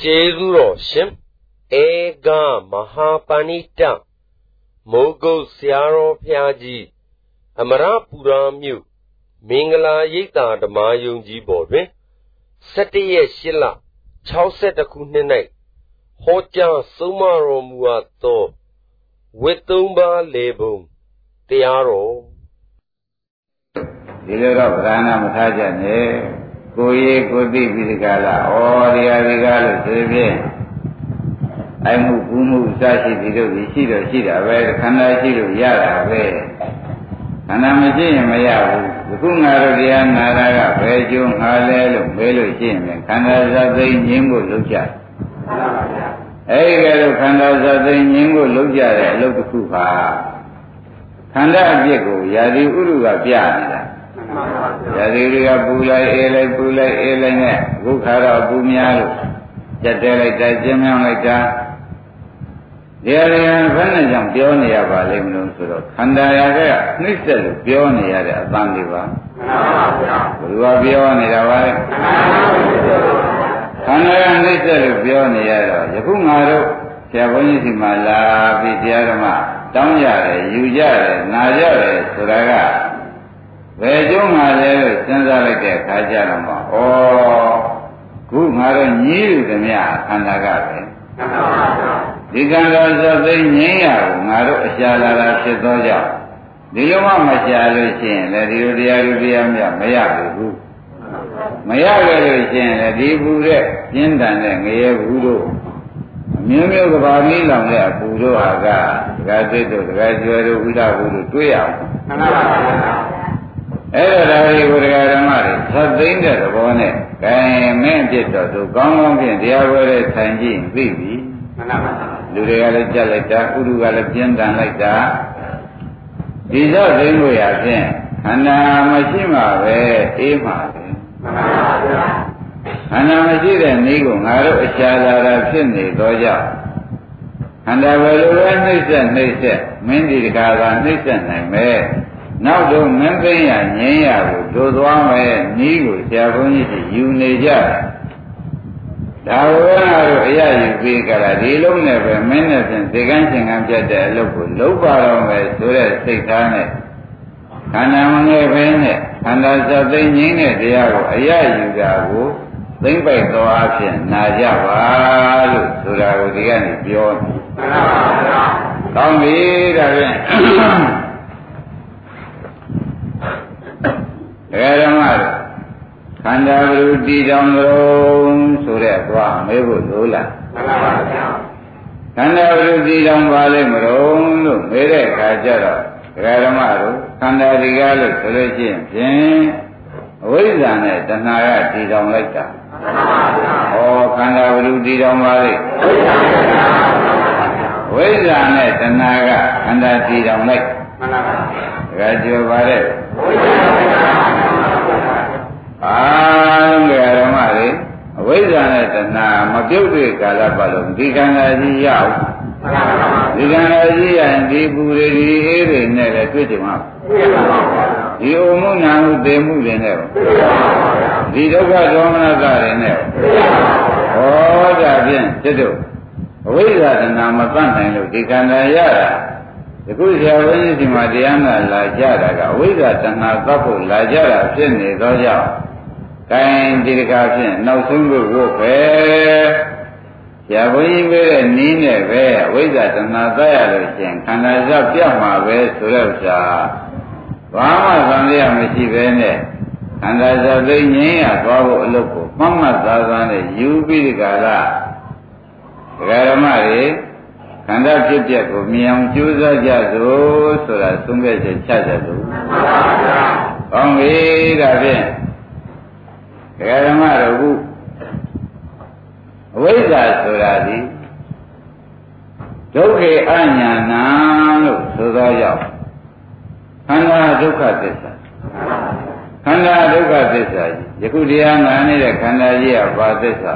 Chezuro Shim Ega Mahapanita Mogo Siaro Piaji Amara Puramyu Mingala Yita the Mayunji Bodwe Setiye Shilla Chauset Kunene Hoja Sumaro Muato Witumba Lebum Tiaro Dilero Brana Mutajane Koye Kodi Vidikala or Yadigala Serbia I move Umu Sashi Dido Shida Shida where Kanda Shido Yara where Kanamaji Mayabu, the Kungaria Naraga, Pejum, Halelo, Belo Shim, and Kanda Zade Nimbo Lucha. Egalo Kanda Zade Nimbo Lucha, Loku Kupa. Kanda Diego, Yadi Uruga Piana. Yadi Uruga Bula, Ele, Bukara, Bumialu, Jatela, Jamian like that. There are Vanajam Pionia Balim Suro, Kandaya, Mr. Pionia Bandiva. You are Pionia. Kandaya, Mr. Pionia, Yakumaro, Chabonisima, Vidiarama, Tamya, Yujare, Najare, Suraga. Where Juma, Senzalake, Kajarama, or Kumaro knew the Mia, Kandaga. Diganda Zanya, Maro Shala Shetoja. Diloma Machalushin, let you Diarudiam, Mayabu. Mayalushin, let you Bude, Jindan, Mayabudo. Mumio Bami Lamia, Budo Aga, Gazeto, Gazuero, Uda, Tuya. Every would have a marriage, something that the bonnet, Kay Manchester to come on in the other Sanjin, baby. Lurigala Jaleta, Urugala Piendan like that. These are the way I think. Anna Mashima, Ema. Anna Mashira, Nigo, Naro, Shala, Sydney, Doja. And I will learn Nation, Mindy Gala, Nation, and May. Now don't remember Yanya, those one Nigo, Javoni, you Naja. Now, you be Galadillo never menaced the dancing and jet a low bar of Sura Satan. And I'm and as a thing in it, you go, think by the option, Naja, Sura Udiani, beyond. Don't be there. Kanda Di down the road, Surya, Mebu Lula. Kanda Di down Valley Maroon, Mere Kajara, Radamaru, Kanda Rigalo, Selection, Wizane, the Nara Di down like that. Oh, Kanda Di down Valley. Wizane, the Naga, Kanda Di down like Rajo Valley. Garamari, Wizanatana, Mabuti Kalapalum, Diganaji Yao, Diganaji and Diburi, never quit him up. The Omuna, they moved in there. The Doga Domina got in there. Oh, that is to do. Wizatana, Mapan, Diganayara. The Kuja is Madiana La Jara, Wizatana, Kapu, La Jara, Sydney, Doja. Kind dedication, no single warfare. Yabui very near where with that another thing, and I have Yama way to Rosa. Rama Zandia Machivene, and I have the Nia, Bravo Loco, Mama Zazane, you be the Gala. Garamari, and I keep Jacob, Miam Juza Jazo, so that soon as a Chazadu. Only that. Garamara, where is that Suradi? Doke Anyana, Sudaya. Kanda Duka Tessa. Kanda Duka Tessa. Yakudiana, the Kandaji, Batessa.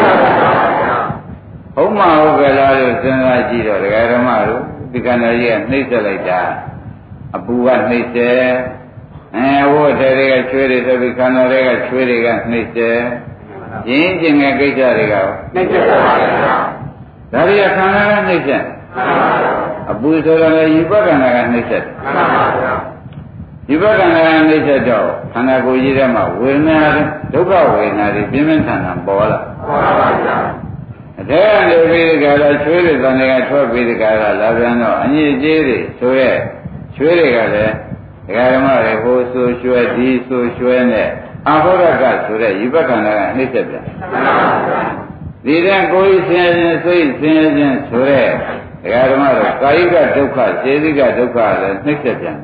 Homa Ogala, Senaji, the Garamaru, the Kandaji, nature like that. Abuat nature. And what they got traded every kind of got traded against nature. ရင်းကျင်တဲ့ကိစ္စတွေကနှိမ့်ဆက်ပါဗျာဒါတွေကခန္ဓာကနှိမ့်ဆက်အပူဆိုတော့လေယူပက္ခဏာကနှိမ့်ဆက်ယူပက္ခဏာကနှိမ့်ဆက်တော့ခန္ဓာကိုယ်ကြီးထဲမှာဝေဒနာဒုက္ခဝေဒနာတွေပြင်းပြင်းထန်ထန်ပေါ်လာပေါ်ပါဗျာအတဲကနေပြီးဒီကလာချွေးတွေတန်တွေကထွက်ပြီးဒီကလာလာပြန်တော့အညစ်အကြေးတွေဆိုရဲချွေးတွေကလည်းဒကာဓမ္မတွေဟိုဆိုရွှဲဒီဆိုရွှဲနဲ့အဟောရကဆိုတဲ့ယူပက္ခဏာကနှိမ့်ဆက်ပြန်ဒီတဲ့ကိုယ်ဆင်းရဲခြင်းစိတ်ဆင်းရဲခြင်းဆိုတဲ့ဒကာဓမ္မတို့ကာယကဒုက္ခစေတိကဒုက္ခလည်းနှိမ့်ဆက်ပြန်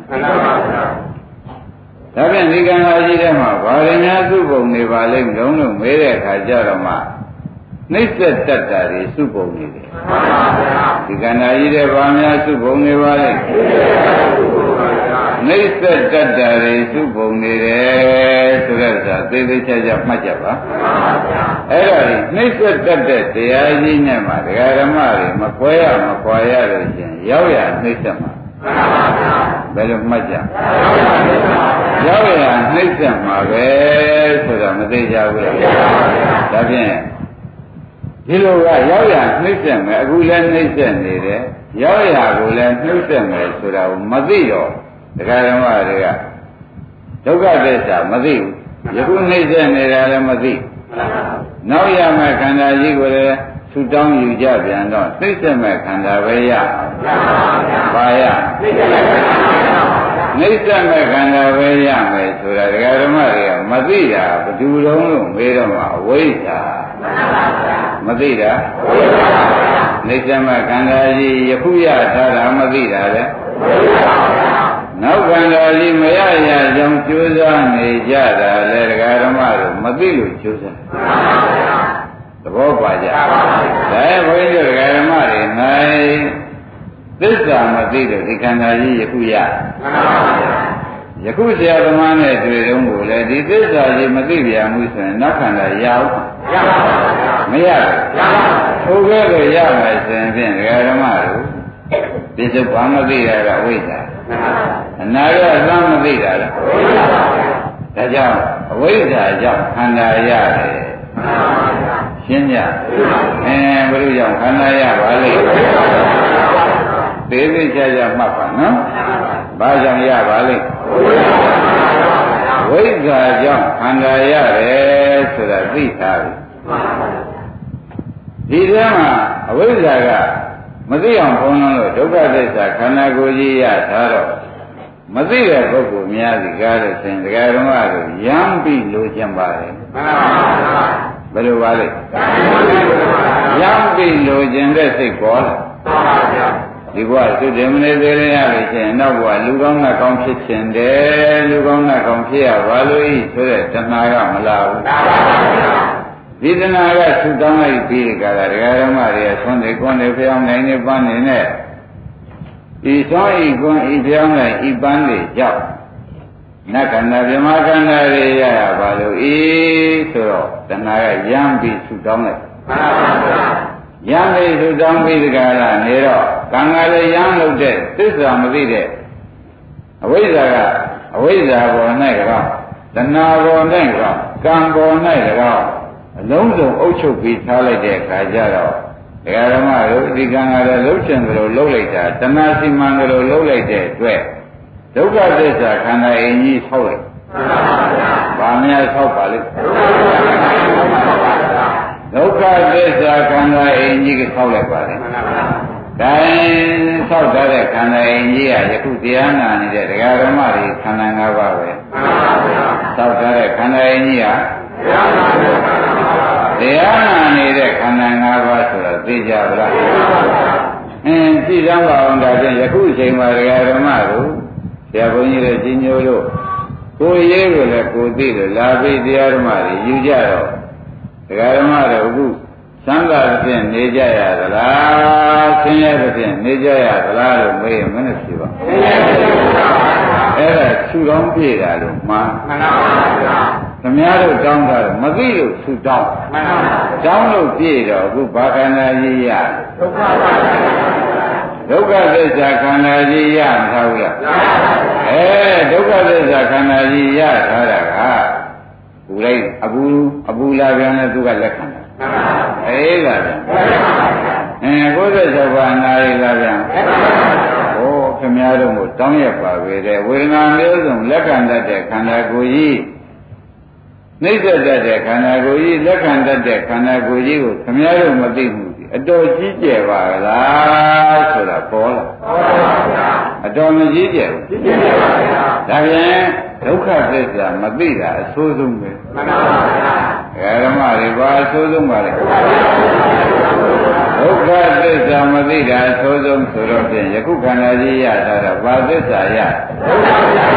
ဒါပြန်ဒီကံလာကြီးထဲမှာဘာရညာစုပုံနေပါလိမ့်လုံးလို့မေးတဲ့အခါကျတော့မှနှိမ့်ဆက်တတ်တာတွေစုပုံနေတယ်ဒီကံလာကြီးထဲဘာများစုပုံနေပါလိမ့်နှိမ့်ဆက်တတ်တာတွေစုပုံနေတယ်ဆိုတဲ့ဥစ္စာသေသေးချာချာမှတ်ကြပါအဲ့ဒါနှိမ့်ဆက်တတ်တဲ့တရားကြီးနဲ့မှဒကာဓမ္မတွေမခွဲရမခွာရလို့ရှင်ရောက်ရနှိမ့်ဆက်မှာဘယ်လိုမှတ်ကြရောက်ရနှိမ့်ဆက်မှာပဲဆိုတာမသိကြဘူးလားဒါဖြင့်ဒီလိုကရောက်ရနှိမ့်ဆက်မယ်အခုလည်းနှိမ့်ဆက်နေတယ်ရောက်ရကိုလည်းနှိမ့်ဆက်မယ်ဆိုတာကိုမသိတော့ဒကာဓမ္မတွေကဒုက္ခသစ္စာမသိဘူးယခုနှိမ့်ဆက်နေတာလည်းမသိနောက်ရမယ့်ခန္ဓာကြီးကိုလည်းထူတောင်းယူကြပြန်တော့နှိမ့်ဆက်မဲ့ခန္ဓာပဲရပါရနှိမ့်ဆက်မဲ့ခန္ဓာပဲရမယ်ဆိုတာဒကာဓမ္မတွေကမသိတာဘယ်သူလုံးလို့မေးတော့မှအဝိဇ္ဇာမသိတာနှိမ့်ဆက်မဲ့ခန္ဓာကြီးယခုရထားတာမသိတာလေနောက်ခန္ဓာကြီးမရရကြောင်းကြိုးစားနေကြတာလေဒကာဓမ္မတို့မသိလို့ကြိုးစားသဘောပါကြဒါဘုန်းကြီးတို့ဒကာဓမ္မတွေနိုင်သစ္စာမသိလို့ဒီခန္ဓာကြီးယခုရယခုဆရာသမားနဲ့တွေ့တုန်းကိုလေဒီသစ္စာကြီးမသိပြန်ဘူးဆိုရင်နောက်ခန္ဓာရအောင်မရဘူးထိုကဲ့သို့ရမယ်ဆိုရင်ဖြင့်ဒကာဓမ္မတို့ဒီစုဘာမသိတာကဝိဇ္ဇာအနာရအသံမသိတာလားဒါကြောင့်အဝိဇ္ဇာကြောင့်ခန္ဓာရတယ်ရှင်းကြဘယ်လိုကြောင့်ခန္ဓာရပါလိမ့်သေးသေးချာချာမှတ်ပါနော်ဘာကြောင့်ရပါလိမ့်ဝိဇ္ဇာကြောင့်ခန္ဓာရတယ်ဆိုတာသိထားပြီဒီထဲမှာအဝိဇ္ဇာကမသိအောင်ဘုံလုံးလို့ဒုက္ခသစ္စာခန္ဓာကိုယ်ကြီးရထားတော့မသိတဲ့ပုဂ္ဂိုလ်များစီကားလို့ဆိုရင်ဒကာဓမ္မတို့ရမ်းပြီးလိုချင်ပါတယ်ဘယ်လိုပါလဲရမ်းပြီးလိုချင်တဲ့စိတ်ပေါ်လာဒီဘဝသုတေမနေသေးရလို့ရှိရင်နောက်ဘဝလူကောင်းနဲ့ကောင်းဖြစ်ခြင်းတယ်လူကောင်းနဲ့ကောင်းဖြစ်ရပါလို့ဤဆိုတဲ့တဏှာကမလာဘူးဒီတဏှာကသုတောင်းလိုက်ပြီးကြတာဒကာဓမ္မတွေဆွမ်းနေကွန်းနေဖျောင်းနိုင်နေပန်းနေနဲ့ဤသောဤကွန်းဤဖျောင်းနိုင်ဤပန်းတွေကြောင့်နတ်ခန္ဓာဗြဟ္မာခန္ဓာတွေရရပါလို့ဤဆိုတော့တဏှာကရမ်းပြီးသုတောင်းလိုက်ရမ်းပြီးသုတောင်းပြီးကြတာနေတော့ကံကလည်းရမ်းလို့တဲ့သစ္စာမသိတဲ့အဝိဇ္ဇာကအဝိဇ္ဇာပေါ်၌ကောတဏှာပေါ်၌ကောကံပေါ်၌ကောအလုံးစုံအုပ်ချုပ်ပြီးထားလိုက်တဲ့အခါကျတော့ဒကာဓမ္မတို့ဒီကံကလည်းလှုပ်ချင်သလိုလှုပ်လိုက်တာတဏှာစီမံသလိုလှုပ်လိုက်တဲ့အတွက်ဒုက္ခသစ္စာခန္ဓာအင်းကြီးဆောက်လိုက်ဘာများဆောက်ပါလိမ့်ဒုက္ခသစ္စာခန္ဓာအင်းကြီးကိုဆောက်လိုက်ပါလေဒါရင်ဆောက်တဲ့ခန္ဓာအင်းကြီးကယခုတရားနာနေတဲ့ဒကာဓမ္မတွေခန္ဓာ၅ပါးပဲဆောက်တဲ့ခန္ဓာအင်းကြီးကတရားနာနေတဲ့ခန္ဓာ၅ပါးဆိုတာသိကြပါလားကြည့်ကြပါအောင်ဒါဖြင့်ယခုအချိန်မှာဒကာဓမ္မတို့ဆရာဘုန်းကြီးတို့ကြီးညိုတို့ကိုယ်ရေးကိုလည်းကိုယ်သိလို့လာပြီးတရားဓမ္မတွေယူကြတော့ဒကာဓမ္မတို့အခုသံဃာဖြင့်နေကြရသလားဆင်းရဲဖြင့်နေကြရသလားလို့မေးရင်မနဲ့ဖြေပါအဲ့ဒါဆူတောင်းပြေတာလို့မှားမှန်ပါဗျာခင်ဗျားတို့တောင်းတာမသိလို့ဆူတောင်းမှန်ပါတောင်းလို့ပြေတော့အခုဘာခန္ဓာကြီးရဒုက္ခပါဒုက္ခသစ္စာခန္ဓာကြီးရမထားဘူးလားဒုက္ခသစ္စာခန္ဓာကြီးရထားတာကပူလိုက်အပူလာပြန်လဲသူကလက်ခံတယ်အေးလာပြန်96ပါးနာရီလာပြန်ဟိုခင်ဗျားတို့ကိုတောင်းရပါပဲတဲ့ဝေဒနာမျိုးစုံလက်ခံတတ်တဲ့ခန္ဓာကိုယ်ကြီးနှိမ့်ဆက်တတ်တဲ့ခန္ဓာကိုယ်ကြီးလက်ခံတတ်တဲ့ခန္ဓာကိုယ်ကြီးကိုခင်ဗျားတို့မသိဘူးအတော်ကြီးကျယ်ပါလားဆိုတာပေါ်လာအတော်မကြီးကျယ်ဘူးကြီးကျယ်ပါဗျာဒါပြန်ဒုက္ခသစ္စာမသိတာအဆိုးဆုံးပဲမှန်ပါဗျာဓမ္မတွေဘာအဆိုးဆုံးပါလဲဒုက္ခသစ္စာမသိတာအဆိုးဆုံးဆိုတော့ဖြင့်ယခုခန္ဓာကြီးရတာတော့ဘာသစ္စာရဒုက္ခသစ္စာ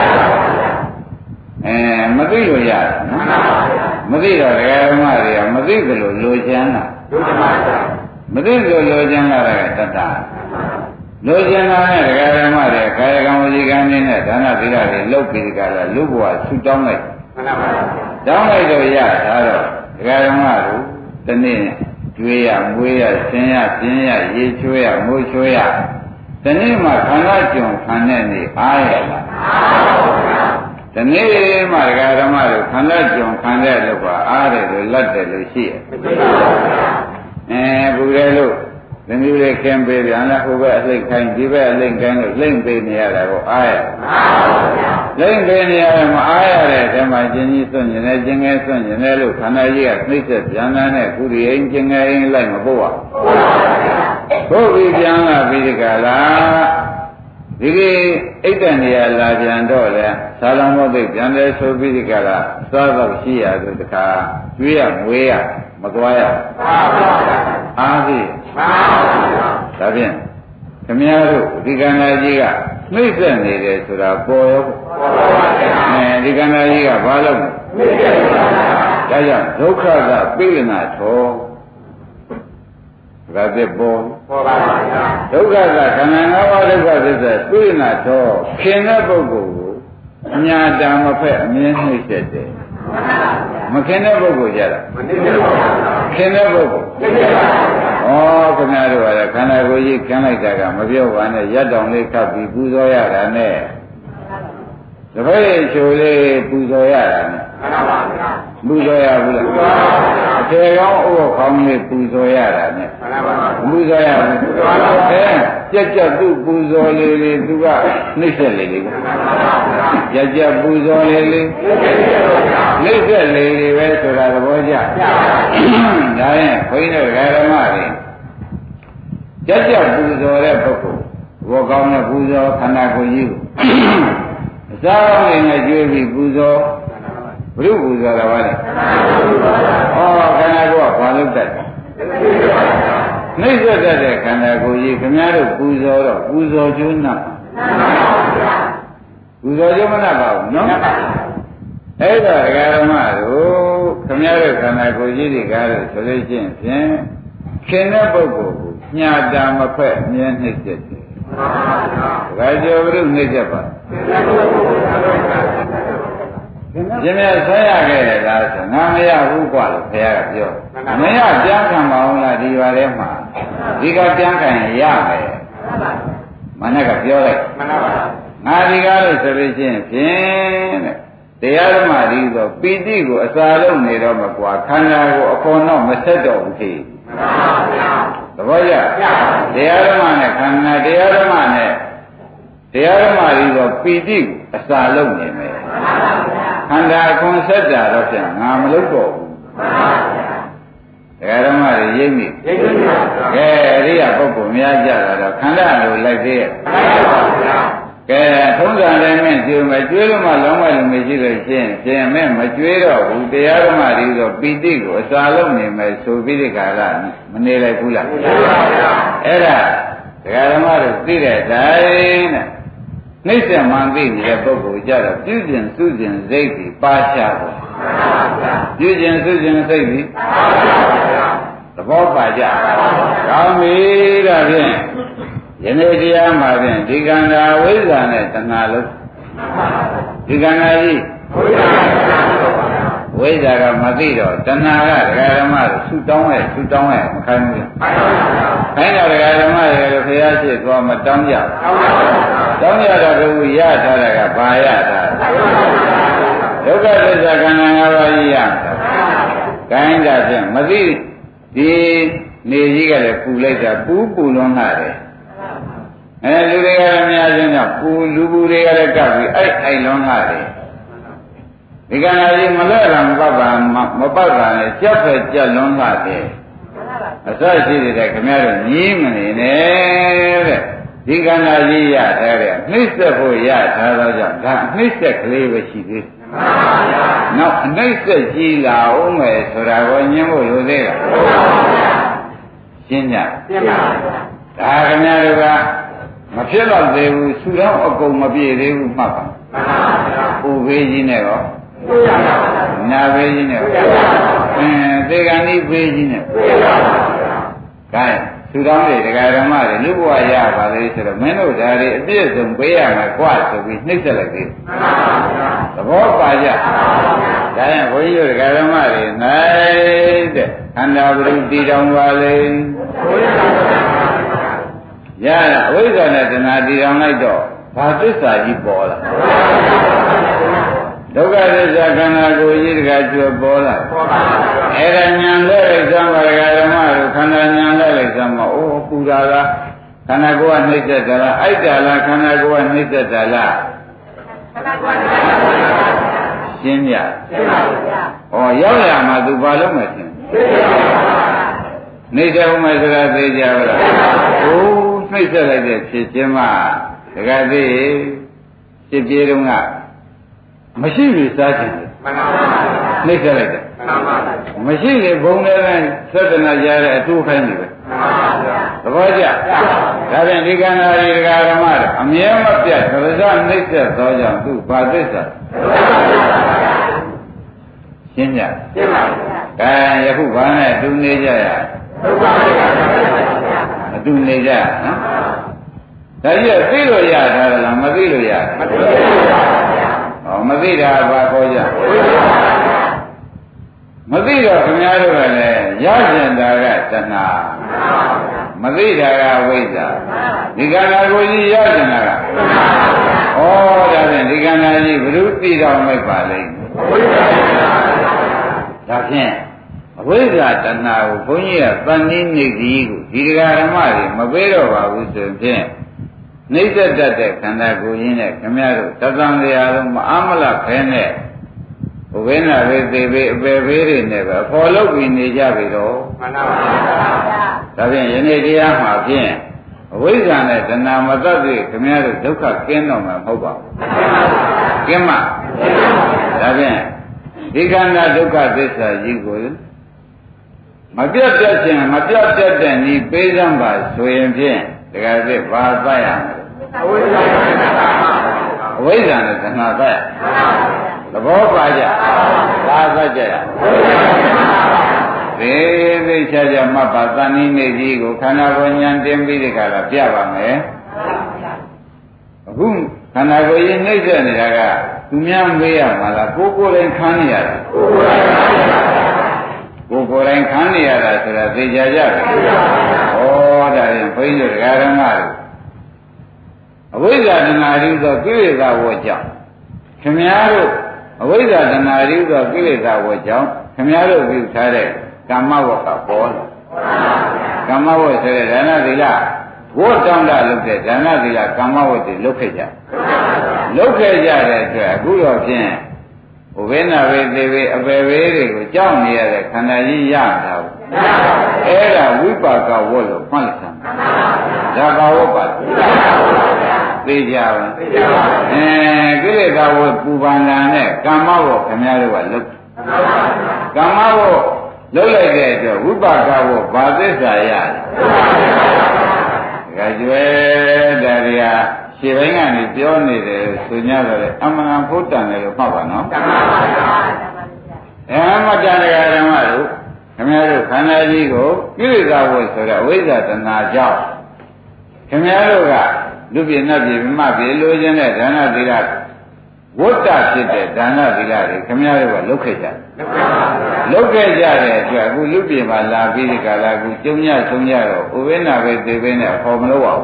မသိလို့ရတယ်နော်မသိတော့ဓမ္မတွေကမသိသလိုလိုချမ်းတာဒုက္ခပါဗျာမသိလို့လိုချင်လာတဲ့တတ္တလိုချင်လာတဲ့ဓမ္မတွေကာယကံဝစီကံနဲ့ဒါနသီလတွေလုပ်ပြီးကြလားလူဘဝဆူတောင်းလိုက်မှန်ပါပါတောင်းလိုက်တော့ရတာတော့ဓမ္မတို့တနေ့ကျွေးရမွေးရဆင်းရပြင်းရရေချွေးရမိုးချွေးရတနေ့မှခန္ဓာကြုံခံတဲ့နေ့အားရလားတနေ့မှဓမ္မတို့ခန္ဓာကြုံခံတဲ့lúcပါအားတယ်လို့လက်တယ်လို့ရှိရမရှိပါဘူးပူတယ်လို့သမီးလေးခင်းပေးပြန်လားဟိုဘက်အလိတ်ခိုင်းဒီဘက်အလိတ်ခိုင်းလို့လိမ့်ပေးနေရတာကိုအားရလိမ့်ပေးနေရတယ်မအားရတဲ့အဲမှာကျင်ကြီးစွန့်ကျင်တယ်ကျင်ငယ်စွန့်ကျင်တယ်လို့ခန္ဓာကြီးကနှိမ့်ဆက်ပြန်လာတဲ့ကုရိအိမ်ကျင်ငယ်အိမ်လိုက်မပို့ပါဘူးပြီးပြန်လာပြီးဒီကလာဒီကိအိတ်တန်နေရလာပြန်တော့လေသာလမောသိပြန်လဲဆိုပြီးဒီကလာစားတော့ရှိရဆိုတခါကျွေးရမွေးရမသွားရအားဖြင့်ဒါဖြင့်ခမည်းတော်ဒီကံနာကြီးကနှိမ့်ဆက်နေတယ်ဆိုတာပေါ်ရောဒီကံနာကြီးကဘာလို့နှိမ့်ဆက်နေတာဒါကြောင့်ဒုက္ခကပိလနာထောဒါပြပေါ်ပါပါဒုက္ခကခန္ဓာ၅ပါးဒုက္ခသစ္စာပိလနာထောခင်တဲ့ပုဂ္ဂိုလ်ကိုအညာတံမဖက်အမြဲနှိမ့်ဆက်တယ်မခင်တဲ့ပုဂ္ဂိုလ်ကြတာမနှိမ့်ဆက်ပါဘူးခင်တဲ့ပုဂ္ဂိုလ်နှိမ့်ဆက်ပါဘူးခင်ဗျားတို့ကလည်းခန္ဓာကိုယ်ကြီးခင်းလိုက်တာကမပြောပါနဲ့ရက်တောင်လေးခတ်ပြီးပူဇော်ရတာနဲ့တပည့်ချိုလေးပူဇော်ရတာနဲ့မှန်ပါဗျာပူဇော်ရဘူးလားအထေကောင်းဥပ္ပခေါင်းလေးပူဇော်ရတာနဲ့မှန်ပါဗျာပူဇော်ရဘူးကြက်ကြက်သူ့ပူဇော်လေးသူကနှိမ့်ဆက်လေးမှန်ပါဗျာကြက်ကြက်ပူဇော်လေးနှိမ့်ဆက်လေးပဲဆိုတာသဘောကျဒါရင်ဘုန်းကြီးတို့ဓမ္မတွေကြက်ကြက်ပူဇော်တဲ့ပုဂ္ဂိုလ်ဘောကောင်းတဲ့ပူဇော်ခန္ဓာကိုယ်ကြီးကိုအစားအသောက်နဲ့ကျွေးပြီးပူဇော်ဘုရုပူဇော်တာပါလေခန္ဓာကိုယ်ကဘာလို့တတ်တယ်နှိမ့်ဆက်တတ်တဲ့ခန္ဓာကိုယ်ကြီးခင်ဗျားတို့ပူဇော်တော့ပူဇော်ကျွန်းနာပူဇော်ကျွန်းမနာပါဘူးနော်အဲ့ဒါဓမ္မတို့ခင်ဗျားတို့ခန္ဓာကိုယ်ကြီးတွေကားလို့ဆိုလို့ရှိရင်ဖြင့်ခင်တဲ့ပုဂ္ဂိုလ်ကိုညာတာမဖက်မြဲနှိမ့်ဆက်တယ်ဒါကြောင့်ဘုရုနှိမ့်ဆက်ပါရှင်မြတ်ဆက်ရခဲ့တယ်လားဆိုငါမရဘူးกว่าလို့ဘုရားကပြောမရပြန်ခံပါအောင်လားဒီပါထဲမှာဒီကပြန်ခံရမယ်မနက်ကပြောလိုက်မှန်ပါပါငါဒီကားလို့ဆိုလို့ရှိရင်ဖြင့်တဲ့တရားဓမ္မဒီဆိုပီတိကိုအစာလုံးနေတော့မကွာခန္ဓာကိုအပေါ်တော့မဆက်တော့ဘူးခေမှန်ပါဗျာသဘောကျတရားဓမ္မနဲ့ခန္ဓာတရားဓမ္မနဲ့တရားဓမ္မဒီဆိုပီတိကိုအစာလုံးနေမယ်မှန်ပါဗျာခန္ဓာခွန်ဆက်တာတော့ပြန်ငါမလုပ်တော့ဘူးမှန်ပါဗျာတရားဓမ္မတွေရိပ်မိရိပ်မိပါဗျာကဲအရိယာပုဂ္ဂိုလ်များကြတာတော့ခန္ဓာလိုလိုက်သေးရဲ့မှန်ပါဗျာကဲထုံးစံလည်းမင်းကျွေးမကျွေးလို့မှလောင်းလိုက်လို့မရှိလို့ရှင်းပြင်မဲ့မကျွေးတော့ဘူးတရားဓမ္မတွေဆိုပီတိကိုအစာလုံးနေမယ်ဆိုပြီးဒီကာလမနေလိုက်ဘူးလားမှန်ပါဗျာအဲ့ဒါတရားဓမ္မတွေသိတဲ့အတိုင်းတဲ့နှိမ့်ဆက်မှန်သိနေတဲ့ပုဂ္ဂိုလ်ကြတော့ပြုကျင်စုကျင်စိတ်ပြီးပါရှားတယ်ပြုကျင်စုကျင်စိတ်ပြီးသဘောပါကြကောင်းပြီဒါဖြင့်ယနေ့တရားမှာဖြင့်ဒီကံသာဝိဇ္ဇာနဲ့တဏှာလို့ဒီကံသာကြီးဝိဇ္ဇာကမသိတော့တဏှာကဒကာဓမ္မတို့ဆူတောင်းရဲ့မခိုင်းဘူးခိုင်းတော့ဒကာဓမ္မတွေဘုရားရှိသွားမတောင်းကြတောင်းကြတော့သူရထားတာကဘာရထားဒုက္ခသစ္စာခန္ဓာ၅ပါးကြီးရကိုင်းတာဖြင့်မသိဒီနေကြီးကလည်းပူလိုက်တာပူလွန်းလာတယ်လူတွေကလည်းများချင်းတော့လူပူတွေကလည်းကပ်ပြီးအိုက်လွန်းလာတယ်ဒီကံကြီးမလဲတာမပတ်တာနဲ့ကြက်ပဲကြက်လွန်းလာတယ်အစရှိတဲ့ခင်ဗျားတို့ညီးမနေနဲ့တဲ့ဒီကံကြီးရထားတဲ့နှိမ့်ဆက်ဖို့ရထားတော့ကြောင့်ဒါနှိမ့်ဆက်ကလေးပဲရှိသေးတယ်နောက်အနှိမ့်ဆက်ကြီးလာအောင်မယ်ဆိုတာကိုညင်းဖို့လိုသေးလားရှင်းကြဒါခင်ဗျားတို့ကမဖြစ်တော့သေးဘူးဆူတော့အကုန်မပြည့်သေးဘူးမှတ်ပါပူဘေးကြီးနဲ့ရောညာဘေးကြီးနဲ့သေကံဤဘေးကြီးနဲ့ကဲဆူတောင်းတွေတရားဓမ္မတွေလူဘဝရပါလေဆိုတော့မင်းတို့ဓာတ်တွေအပြည့်စုံပေးရမယ်ကွာဆိုပြီးနှိမ့်ဆက်လိုက်သေးတယ်သဘောပါကြဒါရင်ဘုန်းကြီးတို့တရားဓမ္မတွေနိုင်တဲ့ခန္ဓာဘုရုတည်တော်ပါလေရတာအဝိဇ္ဇာနဲ့တဏှာတည်တော်လိုက်တော့ဘာသစ္စာကြီးပေါ်လာဒုက္ခသစ္စာခန္ဓာကိုယ်ကြီးတကကျွတ်ပေါ်လာအဲ့ဒါညာလဲလိုက်စမ်းပါဒကာဓမ္မတို့ခန္ဓာညာလဲလိုက်စမ်းပါအိုးပူတာလားခန္ဓာကိုယ်ကနှိမ့်သက်တာလားအိုက်တာလားခန္ဓာကိုယ်ကနှိမ့်သက်တာလားရှင်းပြဩရောက်ရမှာသူဘာလို့မရှင်းနှိမ့်သက်ဦးမယ်ဆိုတာသိကြပါလားအိုးနှိမ့်သက်လိုက်တဲ့ဖြစ်ခြင်းမှဒကာသိဖြစ်ပြေတုန်းကမရှိပြီစားခြင်းလေမှန်ပါပါနှိမ့်ဆက်လိုက်တယ်မှန်ပါပါမရှိလေဘုံလည်းပဲသတ္တနာကြတဲ့အတူခိုင်းနေပဲမှန်ပါပါသဘောကျဒါဖြင့်ဒီကံဓာရီဒကာဓမ္မတို့အမြဲမပြတ်သရဇနှိမ့်ဆက်သောကြောင့်သူဘာသစ္စာရှင်းကြရှင်းပါဗျာကဲယခုဘာနဲ့တူနေကြရအတူနေကြနော်ဒါကြီးသိလို့ရတာလားမသိလို့ရမသိလို့ရမသိတာဘာခေါ်ကြမသိတော့ခင်ဗျားတို့ကလည်းရကျင်တာကတဏှာမသိတာကဝိဇ္ဇာဒီကံနာကိုကြီးရကျင်တာကဩဒါဖြင့်ဒီကံနာကြီးဘုရုသိတော်မိုက်ပါလိမ့်ဒါဖြင့်အဝိဇ္ဇာတဏှာကိုဘုန်းကြီးကတန်ကြီးနေကြီးကိုဒီတရားဓမ္မတွေမပေးတော့ပါဘူးဆိုဖြင့်နှိမ့်သက်တတ်တဲ့ခန္ဓာကိုယ်ရင်းနဲ့ခမည်းတော်တသံတရားလုံးမအားမလခဲနဲ့ဘုဝိနာပဲသေပဲအပေဘေးတွေနဲ့ပဲအဖော်လုပ်ပြီးနေကြပြီတော့မှန်ပါပါဒါဖြင့်ယနေ့တရားမှာဖြင့်အဝိဇ္ဇာနဲ့တဏှာမတတ်သေးခမည်းတော်ဒုက္ခကင်းတော့မှာမဟုတ်ပါဘူးကင်းမှာဒါဖြင့်ဒီခန္ဓာဒုက္ခသစ္စာကြီးကိုမပြတ်ပြတ်ခြင်းမပြတ်ပြတ်တဲ့ဤပေးစမ်းပါဆိုရင်ဖြင့်တကယ်ဖြစ်ဘာသတ်ရမလဲအဝိဇ္ဇာနဲ့တဏှာသတ်ရသဘောပါကြဘာသတ်ကြရသေချာချာမှတ်ပါသဏ္ဍိနေကြီးကိုခန္ဓာကိုယ်ဉာဏ်တင်ပြီးဒီကလာပြပါမယ်အခုခန္ဓာကိုယ်ကြီးနှိမ့်ဆက်နေတာကသူများမေးရမှာလားကိုယ်ကိုယ်တိုင်းခံနေရတာကိုယ်ကိုယ်တိုင်းခံနေရတာဆိုတာသိကြကြတယ်ဩဒါရင်ဘုန်းကြီးတို့ဓမ္မတို့အဝိဇ္ဇာတဏှာရူသောကိလေသာဝေါ်ကြောင့်ခင်ဗျားတို့အဝိဇ္ဇာတဏှာရူသောကိလေသာဝေါ်ကြောင့်ခင်ဗျားတို့ပြုထားတဲ့ကာမဝတ္တပေါ်လာကာမဝတ္တဆိုတဲ့ဒါနသီလဝတ်တောင်းတလုပ်တဲ့ဒါနသီလကာမဝတ္တတွေလုပ်ခဲ့ကြလုပ်ခဲ့ကြတဲ့အတွက်အခုတော့ဖြင့်ဘုဝေနာဝေသေဝေအပေဝေတွေကိုကြောက်နေရတဲ့ခန္ဓာကြီးရတာဘူးအဲ့ဒါဝိပါကဝတ်လို့မှတ်လိုက်တာဒါကဝတ်ပါသိကြပါကိလေသာဝတ်ပူပန်တာနဲ့ကာမဝတ်ခင်ဗျားတို့ကလုပ်ကာမဝတ်လုပ်လိုက်တဲ့အတွက်ဝိပါကဝတ်ဘာသစ္စာရတယ်ဒါကျွဲဒါရီဟာခြေပိုင်းကနေပြောနေတယ်ဆိုညတော့လေအမှန်ဖို့တန်တယ်လို့မှတ်ပါနော်မှန်ပါပါမတန်တရားဓမ္မတို့ခင်ဗျားတို့ခန္ဓာကြီးကိုကိလေသာဝတ်ဆိုတဲ့အဝိဇ္ဇာတဏှာကြောင့်ခင်ဗျားတို့ကလူပြည့်နတ်ပြည့်မပြည့်လိုချင်တဲ့ဒါနသီလဝတ္တဖြစ်တဲ့ဒါနသီလတွေခင်ဗျားတို့ကလုပ်ခဲ့ကြလုပ်ခဲ့ကြတဲ့အတွက်အခုလူပြည့်မှာလာပြီးဒီကလာကူကျုံညဆုံးရတော့ဥပိ္ပနာပဲသေပဲနဲ့အဖော်မလို့ပါဘူး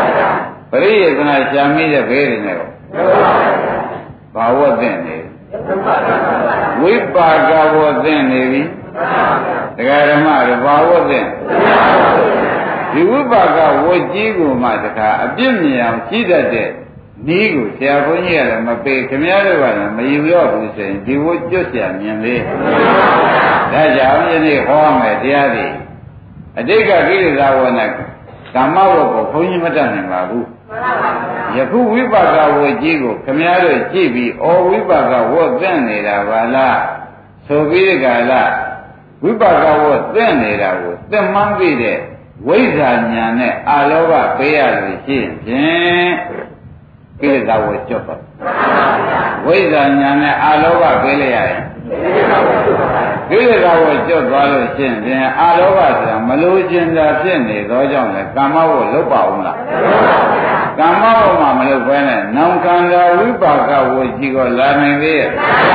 ပရိယေသနာရှာမိတဲ့ဘေးတွေနဲ့တော့ဘာဝတ်တဲ့နေဝိပါကဝတ်သင်နေပြီတရားဓမ္မတို့ဘာဝတ်သင်ဒီဝိပါကဝတ်ကြီးကိုမှတခါအပြစ်မြင်အောင်ကြီးတတ်တဲ့နီးကိုဆရာဘုန်းကြီးကလည်းမပေခင်ဗျားတို့ကလည်းမယူတော့ဘူးဆိုရင်ဒီဝတ်ကျွတ်ဆရာမြင်သေးဒါကြောင့်ယနေ့ဟောမယ်တရားတွေအတိတ်ကကိလေသာဝနဲ့ကာမဝတ်ကိုဘုန်းကြီးမတတ်နိုင်ပါဘူးယခုဝိပါကဝတ်ကြီးကိုခင်ဗျားတို့ကြည့်ပြီးဩဝိပါကဝတ်သင့်နေတာပါလားဆိုပြီးဒီကလာဝိပါကဝတ်သင့်နေတာကိုသင်မှန်းသိတဲ့ဝိဇ္ဇာဉာဏ်နဲ့အာလောဘပေးရလို့ရှိရင်ကိလေသာဝတ်ကျွတ်ပါဝိဇ္ဇာဉာဏ်နဲ့အာလောဘပေးလိုက်ရရင်ကိလေသာဝတ်ကျွတ်သွားလို့ရှိရင်အာလောဘဆိုတာမလိုချင်တာဖြစ်နေသောကြောင့်လေကာမဝတ်လုပ်ပါဦးလားကာမဝတ်မှမလုပ်ဘဲနဲ့နောင်ခန္ဓာဝိပါကဝတ်ကြီးကိုလာနိုင်သေးရဲ့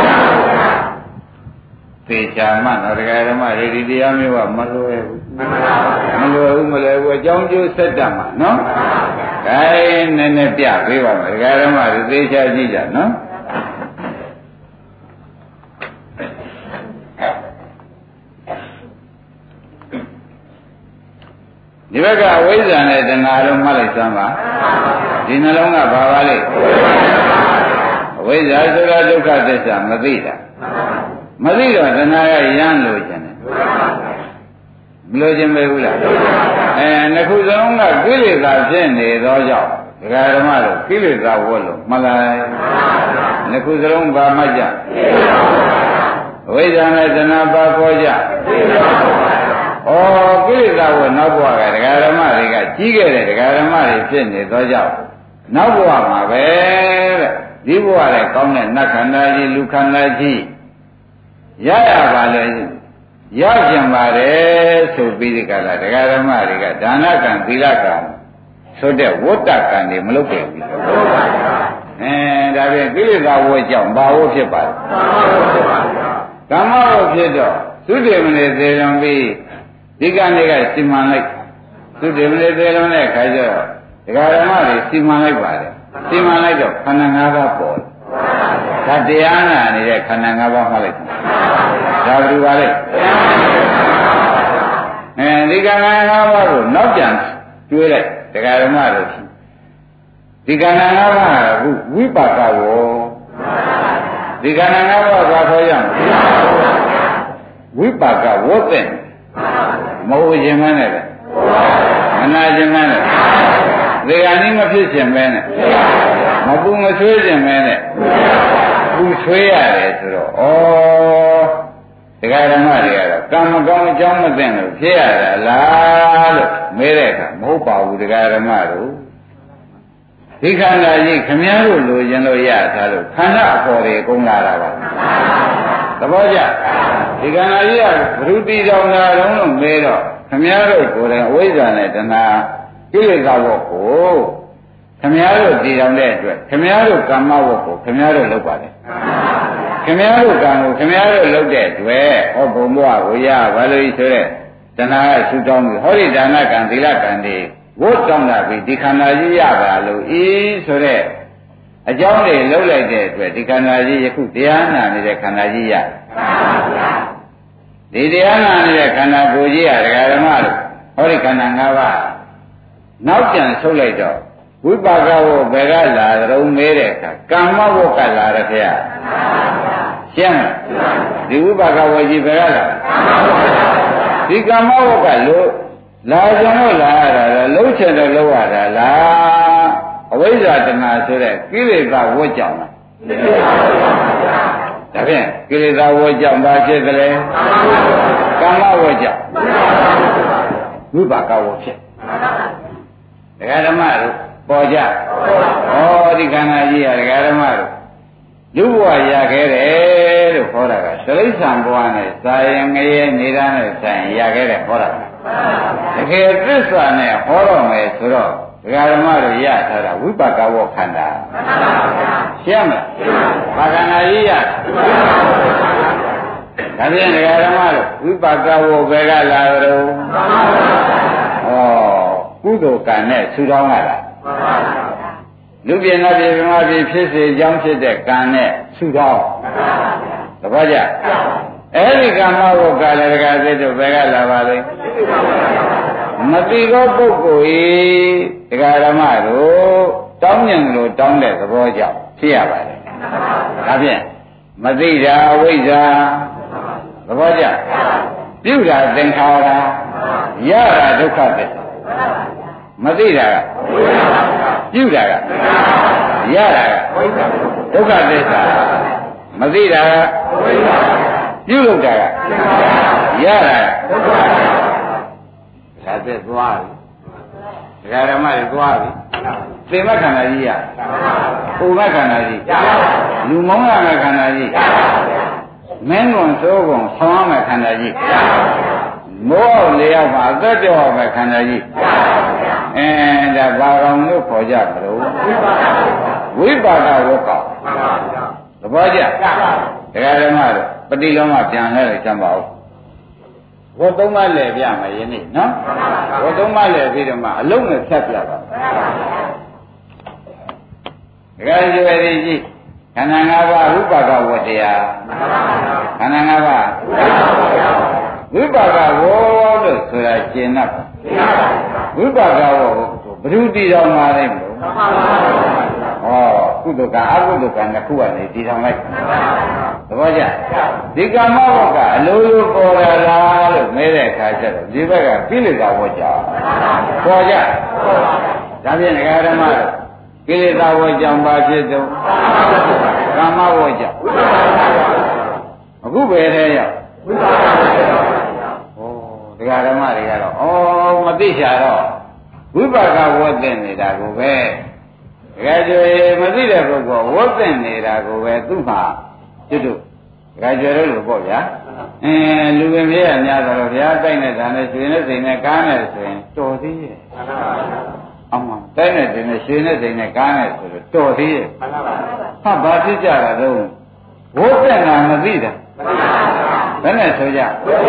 သေချာမှတော့တရားဓမ္မရေဒီတရားမျိုးကမလွယ်ဘူးမလွယ်ဘူးအကြောင်းကျိုးဆက်တတ်မှာနော်ဒါနည်းနည်းပြပေးပါမယ်တရားဓမ္မတွေသေချာကြည့်ကြနော်ဒီဘက်ကအဝိဇ္ဇာနဲ့တဏှာလုံးမှတ်လိုက်စမ်းပါဒီနှလုံးကဘာပါလဲအဝိဇ္ဇာဆိုတာဒုက္ခသစ္စာမသိတာမသိတော့တဏှာကရမ်းလို့ခြင်းတယ်မလို့ခြင်းပဲဘူးလားနှစ်ခုစလုံးကကိလေသာဖြစ်နေသောကြောင့်ဒကာဓမ္မတို့ကိလေသာဝတ်လို့မှလိုက်နှစ်ခုစလုံးဘာမှကြအဝိဇ္ဇာနဲ့တဏှာပါခေါ်ကြကိလေသာဝတ်နောက်ဘဝကဒကာဓမ္မတွေကကြီးခဲ့တဲ့ဒကာဓမ္မတွေဖြစ်နေသောကြောင့်နောက်ဘဝမှာပဲတဲ့ဒီဘဝလည်းကောင်းတဲ့နတ်ခန္ဓာကြီးလူခန္ဓာကြီးရရပါလေရကြံပါတယ်ဆိုပြီးဒီကလာဒကာဓမ္မတွေကဒါနကံသီလကံဆိုတဲ့ဝတ္တကံတွေမလုပ်ခဲ့ဘူးဒါဖြင့်ကိလေသာဝတ်ကြောင့်ဘာဝဖြစ်ပါလဲကာမဝတ်ဖြစ်တော့သုတေမနေသေးလွန်ပြီးဒီကံတွေကစီမံလိုက်သုတေမနေသေးလွန်တဲ့ခါကျတော့ဒကာဓမ္မတွေစီမံလိုက်ပါတယ်စီမံလိုက်တော့ခန္ဓာ၅ပါးပေါ်ဒါတရားနာနေတဲ့ခန္ဓာ၅ပါးမှလိုက်ဒါဘယ်လိုပါလဲဒီခန္ဓာ၅ပါးကိုနောက်ပြန်တွေးလိုက်ဒကာဓမ္မတို့ဒီခန္ဓာ၅ပါးကအခုဝိပါကဝေါဒီခန္ဓာ၅ပါးဘာခေါ်ရမလဲဝိပါကဝတ်တဲ့မဟုတ်ခြင်းမနဲ့ပဲမနာခြင်းမနဲ့ဒီကနေ့မဖြစ်ခြင်းပဲနဲ့မပူမဆွေးခြင်းပဲနဲ့ပူဆွေးရတယ်ဆိုတော့ဒကာဓမ္မတွေကတော့ကံမကောင်းအကြောင်းမသိလို့ဖြစ်ရတာလားလို့မေးတဲ့အခါမဟုတ်ပါဘူးဒကာဓမ္မတို့ဒီခန္ဓာကြီးခမည်းတော်လိုရင်လို့ရသားလို့ခန္ဓာအပေါ်တွေကုန်လာတာပါသဘောကျဒီခန္ဓာကြီးကဘုရုတိတော်နာတော်လို့မေးတော့ခမည်းတော်ကိုယ်တိုင်အဝိဇ္ဇာနဲ့တဏှာကိလေသာဘောကိုခမည်းတော်တည်တော်တဲ့အတွက်ခမည်းတော်ကမ္မဝတ်ကိုခမည်းတော်လုပ်ပါလေခမည်းတော်ကံကိုခမည်းတော်လုပ်တဲ့အတွက်ဘုံဘဝကိုရဘာလို့ဆိုတဲ့တဏှာကဆူတောင်းပြီးဟောဒီဒါနကံသီလကံတွေဝတ်တောင်းလာပြီးဒီခန္ဓာကြီးရပါလို့ဆိုတဲ့အကြောင်းတွေလှုပ်လိုက်တဲ့အတွက်ဒီခန္ဓာကြီးယခုတရားနာနေတဲ့ခန္ဓာကြီးရဒီတရားနာနေတဲ့ခန္ဓာကိုယ်ကြီးရဒကာဓမ္မတို့ဟောဒီခန္ဓာ၅ပါးနောက်ပြန်ဆုပ်လိုက်တော့ဝိပါကဝဘယ်ကလာတုံးမေးတဲ့အခါကာမဝကလာတယ်ခင်ဗျာရှင်းလားဒီဝိပါကဝကြီးဘယ်ကလာဒီကာမဝကလို့လာကြလို့လာရတာလုံးချင်တယ်လုံးရတာလားအဝိဇ္ဇာတဏှာဆိုတဲ့ကိလေသာဝတ်ကြောင့်လားဒါဖြင့်ကိလေသာဝတ်ကြောင့်ဘာဖြစ်သလဲကာမဝတ်ကြောင့်ဝိပါကဝတ်ဖြစ်ဒကာဓမ္မတို့ပေါ်ကြဒီခန္ဓာကြီးရဒကာဓမ္မတို့လူဘဝရခဲ့တယ်လို့ခေါ်တာကသရိစ္ဆာန်ဘဝနဲ့စာရင်ငရဲနေတာနဲ့ဆိုင်ရခဲ့တယ်ခေါ်တာတကယ်သစ္စာနဲ့ဟောတော့မယ်ဆိုတော့ဒကာဓမ္မတို့ရထားတာဝိပါကဝခန္ဓာရှင်းမလားဘာခန္ဓာကြီးရဒါဖြင့်ဒကာဓမ္မတို့ဝိပါကဝဘယ်ကလာတော့ကုသိုလ်ကံနဲ့ဆူတောင်းရတာလူပြေနတ်ပြေမြမပြေဖြစ်စေကြောင်းဖြစ်တဲ့ကံနဲ့ဆူတောင်းသဘောကျအဲ့ဒီကာမဝကလည်းတကယ်သိတော့ဘယ်ကလာပါလဲမသိသောပုဂ္ဂိုလ်ဤတရားဓမ္မတို့တောင်းမြင်လို့တောင်းတဲ့သဘောကြောင့်ဖြစ်ရပါတယ်ဒါဖြင့်မသိတာအဝိဇ္ဇာသဘောကျပြုတာသင်္ခါရရတာဒုက္ခသစ္စာမသိတာကပြုတာကရတာကဒုက္ခသစ္စာမသိတာကပြုလုပ်တာကရတာကဒုက္ခဒါသက်သွားပြီဒကာဓမ္မတွေသွားပြီသေမခန္ဓာကြီးရပုံမခန္ဓာကြီးလူမောင်းရမယ့်ခန္ဓာကြီးမင်းကွန်စိုးကွန်ဆောင်းရမယ့်ခန္ဓာကြီးမိုးအောင်လေရောက်မှာအသက်ကြောက်မယ့်ခန္ဓာကြီးဒါဘာကောင်လို့ခေါ်ကြမလို့ဝိပါဒဝကသဘောကျဒကာဓမ္မတို့ပฏิလောမပြန်လဲလိုက်စမ်းပါဦးဝတ်သုံးပါးလဲပြမယ်ယနေ့နော်ဝတ်သုံးပါးလဲပြီးတော့မှအလုံးနဲ့ဖြတ်ပြပါဒကာကျွယ်ကြီးခန္ဓာ၅ပါးဝိပါကဝတ္တရားခန္ဓာ၅ပါးဝိပါကဝလို့ဆိုတာကျင်납ဝိပါကဝဘုရုတိတော်မှာလိုက်မလို့ဟောကုသကအကုသကနှစ်ခုကနေတည်ထောင်လိုက်သဘောကျဒီကာမဝတ်ကအလိုလိုပေါ်လာလားလို့မဲတဲ့အခါကျတော့ဒီဘက်ကကိလေသာဝတ်ကြပေါ်ကြဒါဖြင့်ဒကာဓမ္မတို့ကိလေသာဝတ်ကြောင့်ပါဖြစ်တော့ကာမဝတ်ကြောင့်အခုပဲတဲ့ရောက်ဒကာဓမ္မတွေကတော့မသိချာတော့ဝိပါကဝတ်တဲ့နေတာကိုပဲဒကာကျွေမသိတဲ့ပုဂ္ဂိုလ်ဝတ်တဲ့နေတာကိုပဲသူ့မှာကျွတ်ဒကာကျွေတို့လို့ပေါ့ဗျာလူပင်ပြည့်ရများတော့ဗျာတိုက်နေတာနဲ့ရွှေနဲ့စိန်နဲ့ကားနဲ့ဆိုရင်တော်သေးရဲ့အမှန်တိုက်နေတယ်နဲ့ရွှေနဲ့စိန်နဲ့ကားနဲ့ဆိုတော့တော်သေးရဲ့ဟာဘာဖြစ်ကြတာတော့ဝတ်တဲ့နာမသိတာဘယ်နဲ့ဆိုကြ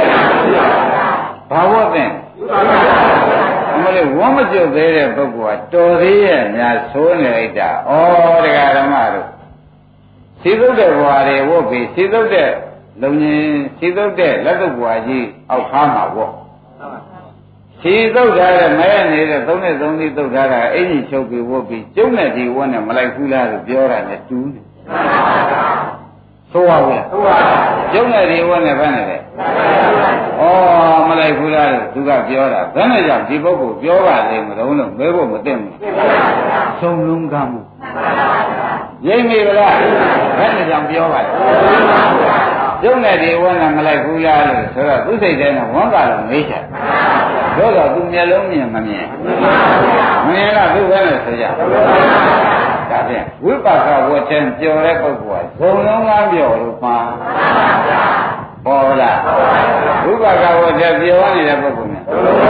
ဘာဝတ်တဲ့အမလေးဝမ်းမကြုတ်သေးတဲ့ပုဂ္ဂိုလ်ကတော်သေးရဲ့များဆိုးနေလိုက်တာဩတရားဓမ္မတို့စီသုတ်တဲ့ဘဝတွေဝတ်ပြီးစီသုတ်တဲ့လုံငင်းစီသုတ်တဲ့လက်သုတ်ဘဝကြီးအောက်ခါမှာဝတ်စီသုတ်ထားတဲ့မဲနေတဲ့သုံးနဲ့သုံးသီးသုတ်ထားတာအင်ကြီးချုပ်ပြီးဝတ်ပြီးကျုံနဲ့ဒီဝတ်နဲ့မလိုက်ဘူးလားလို့ပြောတာနဲ့တူးတယ်ဆိုပါဘူးလားကျုံနဲ့ဒီဝတ်နဲ့ဘယ်နဲ့လဲမလိုက်ဘူးလားလို့သူကပြောတာဘယ်နဲ့ကြောင့်ဒီပုဂ္ဂိုလ်ပြောပါလေမလို့လို့မဲဖို့မသိဘူးသုံးလုံးကမှုရိပ်မိဗလားဘယ်နဲ့ကြောင့်ပြောပါလဲကျုံနဲ့ဒီဝန်းနဲ့မလိုက်ဘူးလားလို့ဆိုတော့သူစိတ်ထဲနဲ့ဝန်းကလုံးမေးချင်တို့တော့သူမျက်လုံးမြင်မမြင်မမြင်တော့သူဘယ်နဲ့ဆိုကြဒါဖြင့်ဝိပါကဝတ်တဲ့ပြောတဲ့ပုဂ္ဂိုလ်ကဇုံလုံးကပြောလို့ပါပေါ်လားဝိပါကဝတ်တဲ့ပြောနေတဲ့ပုဂ္ဂိုလ်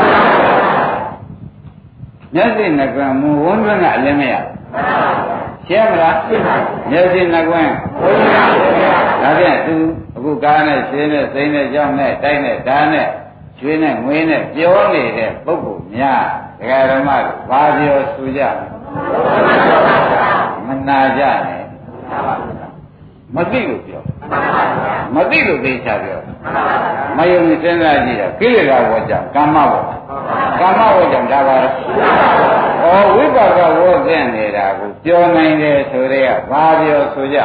မျက်စိနှကမူဝန်းတွင်းကအလင်းမရရှင်းမလားမျက်စိနှကွင်းဒါဖြင့်သူအခုကားနဲ့ရှင်းနဲ့စိမ့်နဲ့ကြောင်းနဲ့တိုက်နဲ့ဓာတ်နဲ့ကျွေးနဲ့ငွေနဲ့ပြောနေတဲ့ပုဂ္ဂိုလ်များဒကာဓမ္မတို့ဘာပြောဆိုကြမနာကြနဲ့မသိလို့ပြောမသိလို့သိချပြောမယုံစဉ်းစားကြည့်တော့ကိလေသာဝတ်ကြောင့်ကာမဝတ်ကြောင့်ဒါပါတော့ဝိပါကဝတ်တဲ့နေတာကိုပြောနိုင်တယ်ဆိုတဲ့ကဘာပြောဆိုကြ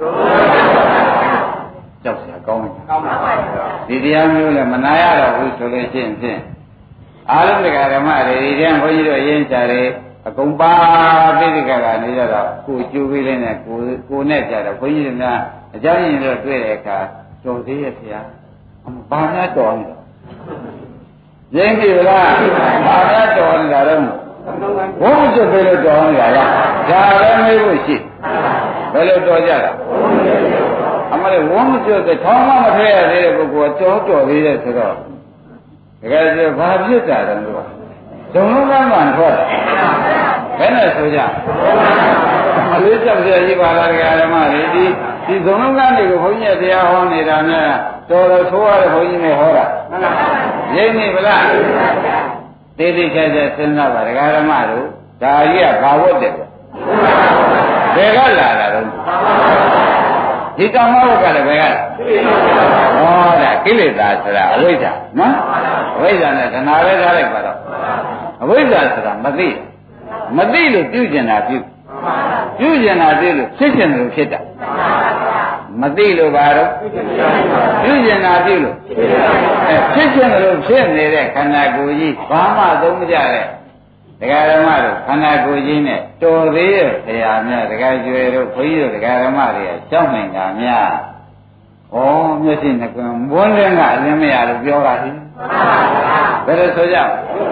ကြောက်စရာကောင်းတယ်ဒီတရားမျိုးလည်းမနာရတော့ဘူးဆိုလို့ရှိရင်ဖြင့်အားလုံးတရားဓမ္မတွေဒီတဲ့ဘုန်းကြီးတို့ရင်းချတယ်အကုန်ပါတိတိကကနေကြတော့ကိုကျိုးပေးလေးနဲ့ကိုနဲ့ကြတော့ဘုန်းကြီးတွေကအကြောင်းရင်းတော့တွေ့တဲ့အခါတော်သေးရဲ့ဗျာဘာများတော်နေရင်းပြီလားဘာများတော်နေတာတော့ဘုန်းကြီးပေးလို့တော်နေတာလားဒါလည်းမေးဖို့ရှိဘယ်လိုတော်ကြတာအမလေးဝမ်းမကျွတ်တဲ့ထောင်းမမထဲရသေးတဲ့ပုဂ္ဂိုလ်ကတော်သေးရဲ့ဆိုတော့တကယ်ဆိုဘာဖြစ်ကြတယ်လို့ဇုံလုံးကမှန်ထွက်ဘယ်နဲ့ဆိုကြမလေးချက်ပြကြီးပါလားတရားဓမ္မတွေဒီဇုံလုံးကနေကိုဘုန်းကြီးတရားဟောနေတာနဲ့တော်တော်ဆိုးရတဲ့ဘုန်းကြီးနဲ့ဟောတာရင်းနေဗလားတေးသေးချာချာစဉ်းစားပါတရားဓမ္မတို့ဒါကြီးကဘာဝတ်တယ်ဘယ်ကလာတာတော့ဒီကမ္မဝကလည်းပဲကဟောဒါကိလေသာဆိုတာအဝိဇ္ဇာနော်အဝိဇ္ဇာနဲ့တဏှာပဲထားလိုက်ပါတော့အဝိဇ္ဇာဆိုတာမသိလို့ပြုကျင်တာပြုကျင်တာပြုလို့ဖြစ်ကျင်တယ်လို့ဖြစ်တာမသိလို့ပါတော့ပြုကျင်တာပြုလို့ဖြစ်ကျင်တယ်လို့ဖြစ်နေတဲ့ခန္ဓာကိုယ်ကြီးဘာမှသုံးမကြတဲ့ဒကာဓမ္မတို့ခန္ဓာကိုယ်ကြီးနဲ့တော်သေးရဲ့ဆရာများဒကာကျွယ်တို့ခွေးတို့ဒကာဓမ္မတွေကကြောက်နိုင်တာများဩမျက်စိနှကွန်းမွန်းလင်းကအလင်းမရလို့ပြောတာဒီဘယ်လိုဆိုကြ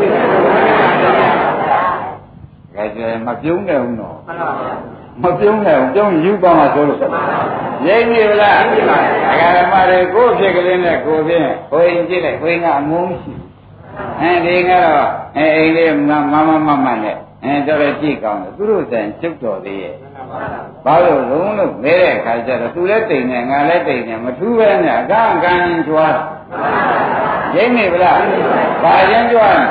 ဒကာကျွယ်မပြုံးနိုင်ဘူးနော်မပြုံးနိုင်ဘူးပြုံးယူပါမှဆိုလို့ရိပ်ပြီလားဒကာဓမ္မတွေကိုယ်ဖြစ်ကလေးနဲ့ကိုယ်ဖြင့်ဟိုရင်ကြည့်လိုက်ဟိုရင်ကအမုန်းရှိဒီကတော့အိမ်လေးမနဲ့တော်ကြည့်ကောင်းတယ်သူတို့တိုင်ကျုပ်တော်သေးရဲ့ဘာလို့လုံးလို့မဲတဲ့ခါကျတော့သူလည်းတိမ်နေငါလည်းတိမ်နေမထူးပဲနဲ့အကန့်ကန်းချင်းကြွားရင်းနေဗလားဘာချင်းကြွား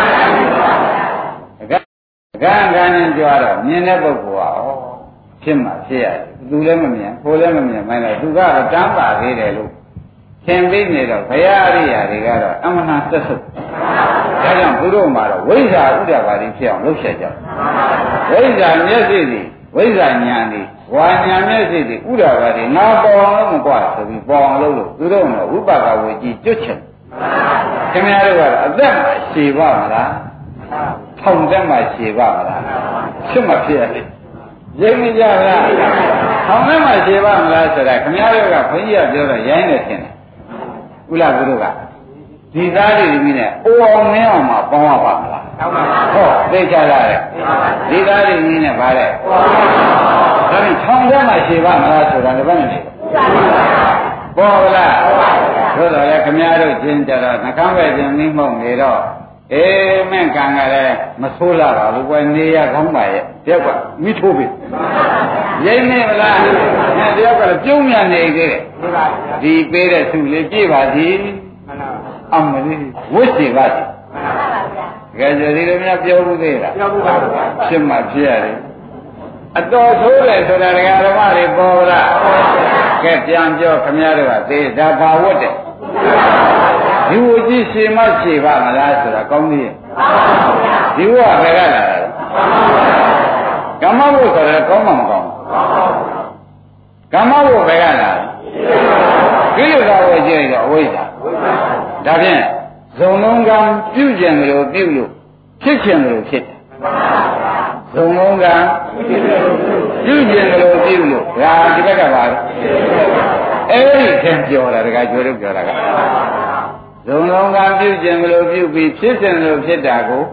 အကန့်ကန်းချင်းကြွားတော့မြင်တဲ့ပုဂ္ဂိုလ်ကဖြစ်မှဖြစ်ရတယ်သူလည်းမမြင်ကိုယ်လည်းမမြင်မိုင်းတော့သူကတော့တမ်းပါသေးတယ်လို့သင်ပြီးနေတော့ဘုရားအရိယာတွေကတော့အမှန်သက်ဆုပ်ဒါကြောင့်ဘုရားမှာတော့ဝိဇ္ဇာဥဒ္ဒဘာတိဖြစ်အောင်လုပ်ချက်ကြဝိဇ္ဇာမျက်စိစီဝိဇ္ဇာဉာဏ်ဒီဝါဉာဏ်မျက်စိစီဥဒ္ဒဘာတိငါပေါ်အောင်လို့မကွာဆိုပြီးပေါ်အောင်လို့သူတို့ကဝိပါကဝေကြီးကျွတ်ချက်ခင်ဗျားတို့ကတော့အသက်မှာရှည်ပါမလားထောင်သက်မှာရှည်ပါမလားဖြစ်မှဖြစ်ရလေရိပ်မကြလားထောင်သက်မှာရှည်ပါမလားဆိုတာခင်ဗျားတို့ကဘုန်းကြီးကပြောတော့ရိုင်းနေတယ်ဥလာဘုရားကဒီသားတွေမိနဲ့အိုအောင်မင်းအောင်မှာပေါင်းရပါမလားဟောသိကြလားတဲ့ဒီသားတွေမိနဲ့ဗါတဲ့ဒါဖြင့်ထောင်ထဲမှာရှည်ပါမလားဆိုတာလည်းဘယ်နဲ့လဲပေါ်လားသို့တော်လည်းခမည်းတော်ချင်းကြတော့နှကမ်းပဲချင်းမိမှုန့်နေတော့မင်းကံကလည်းမဆိုးလာပါဘူးကွယ်နေရကောင်းပါရဲ့တယောက်ကမိထိုးပြီရိမ့်နေမလားတယောက်ကလည်းပြုံးမြန်နေသေးတယ်ဒီပေးတဲ့သူလေးပြည့်ပါသည်အမလေးဝတ်စီပါသည်ကဲကြည်ဒီလိုများပြောဘူးသေးလားပြောဘူးပါဖြစ်မှဖြစ်ရတယ်အတော်ဆိုးတယ်ဆိုတာဒကာဓမ္မတွေပေါ်လားကဲပြန်ပြောခမည်းတော်ကသေးဒါဘာဝတ်တယ်ဒီဝကြီးရှည်မရှည်ပါမလားဆိုတာကောင်းသေးရဲ့ဒီဝကဘယ်ကလာတာကမ္မဘုဆိုတာကောင်းမှမကောင်းကမ္မဘုဘယ်ကလာကိလေသာကိုကြည့်တော့အဝိဇ္ဇာဒါဖြင့်ဇုံလုံးကံပြုကျင်တယ်လို့ပြုလို့ဖြစ်ကျင်တယ်လို့ဖြစ်တယ်ဇုံလုံးကံပြုကျင်တယ်လို့ပြုလို့ဒါဒီဘက်ကပါအဲ့ဒီသင်ပြောတာတခါကျွေးလို့ပြောတာကဇုံလုံးကပြုကျင်လို့ပြုပြီးဖြစ်ကျင်လို့ဖြစ်တာကို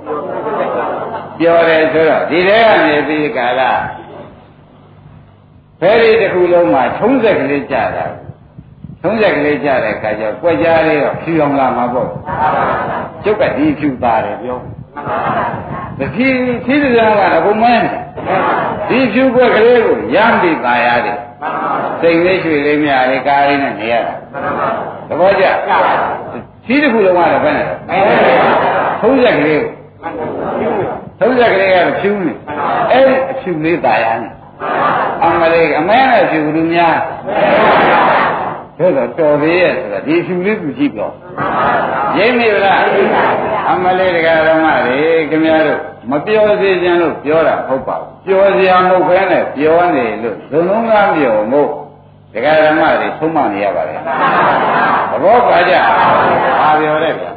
ပြောတယ်ဆိုတော့ဒီထဲကနေပြီးကာလဖဲရီတစ်ခုလုံးမှာထုံးစက်ကလေးကြတာထုံးစက်ကလေးကြတဲ့အခါကျကွက်ကြားလေးတော့ဖြူအောင်လာမှာပေါ့ကျုပ်ကဒီဖြူသားတယ်ပြောတတိသီးတရားကတော့ဘုံမဲဒီဖြူကွက်ကလေးကိုရမ်းပြီးตายရတယ်စိတ်လေးရွှေလေးမြလေးကားလေးနဲ့နေရတာသဘောကျသီးတစ်ခုလုံးကတော့ဘယ်နဲ့ထုံးစက်ကလေးထုံးစက်ကလေးကတော့ဖြူနေအဲ့ဒီအဖြူလေးตายရတယ်အမလေးအမဲနဲ့ဖြူလူများဒါတော့တော်သေးရဲ့ဆိုတာဒီဖြူလေးသူကြည့်တော့ရိမ့်နေလားအမလေးတရားဓမ္မတွေခင်ဗျားတို့မပြောစေချင်လို့ပြောတာဟုတ်ပါဘူးပြောစရာမဟုတ်ဘဲနဲ့ပြောနေလို့ဇုံလုံးကားပြောမို့တရားဓမ္မတွေသုံးမနေရပါတယ်သဘောပါကြဘာပြောလဲဗျ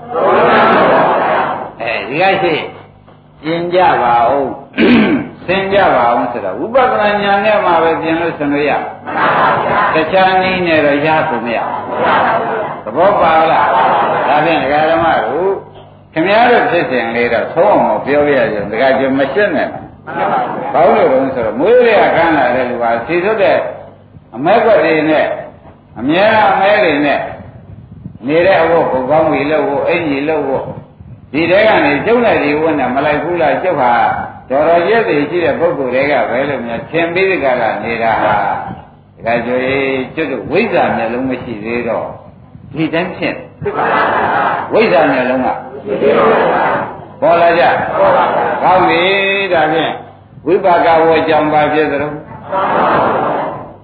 ဒီကရှိပြင်ကြပါဦးသင်ကြပါအောင်ဆိုတော့ဝိပဿနာဉာဏ်နဲ့မှပဲပြင်လို့ဆင်လို့ရတခြားနည်းနဲ့တော့ရဖို့မရသဘောပါလားဒါဖြင့်ဒကာဓမ္မတို့ခင်ဗျားတို့ဖြစ်စဉ်လေးတော့သုံးအောင်ပြောပြရရင်ဒကာကျမရှင်းနဲ့ဘာလို့လဲဆိုတော့မွေးရခန်းလာတဲ့လူကစီစွတ်တဲ့အမဲကွက်တွေနဲ့အမြဲအမဲတွေနဲ့နေတဲ့အဝတ်ကိုကောင်းပြီလို့ကိုအင်ကြီးလို့ကိုဒီတဲကနေကျုပ်နဲ့ဒီဝတ်နဲ့မလိုက်ဘူးလားကျုပ်ဟာတော်တော်ရက်သေးရှိတဲ့ပုဂ္ဂိုလ်တွေကပဲလို့များသင်ပြီးကြတာနေတာဟာဒါကြွေကျွတ်တို့ဝိဇ္ဇာမျက်လုံးမရှိသေးတော့ဒီတိုင်းဖြစ်ဝိဇ္ဇာမျက်လုံးကပေါ်လာကြကောင်းပြီဒါဖြင့်ဝိပါကဝေကြောင့်ပါဖြစ်သလို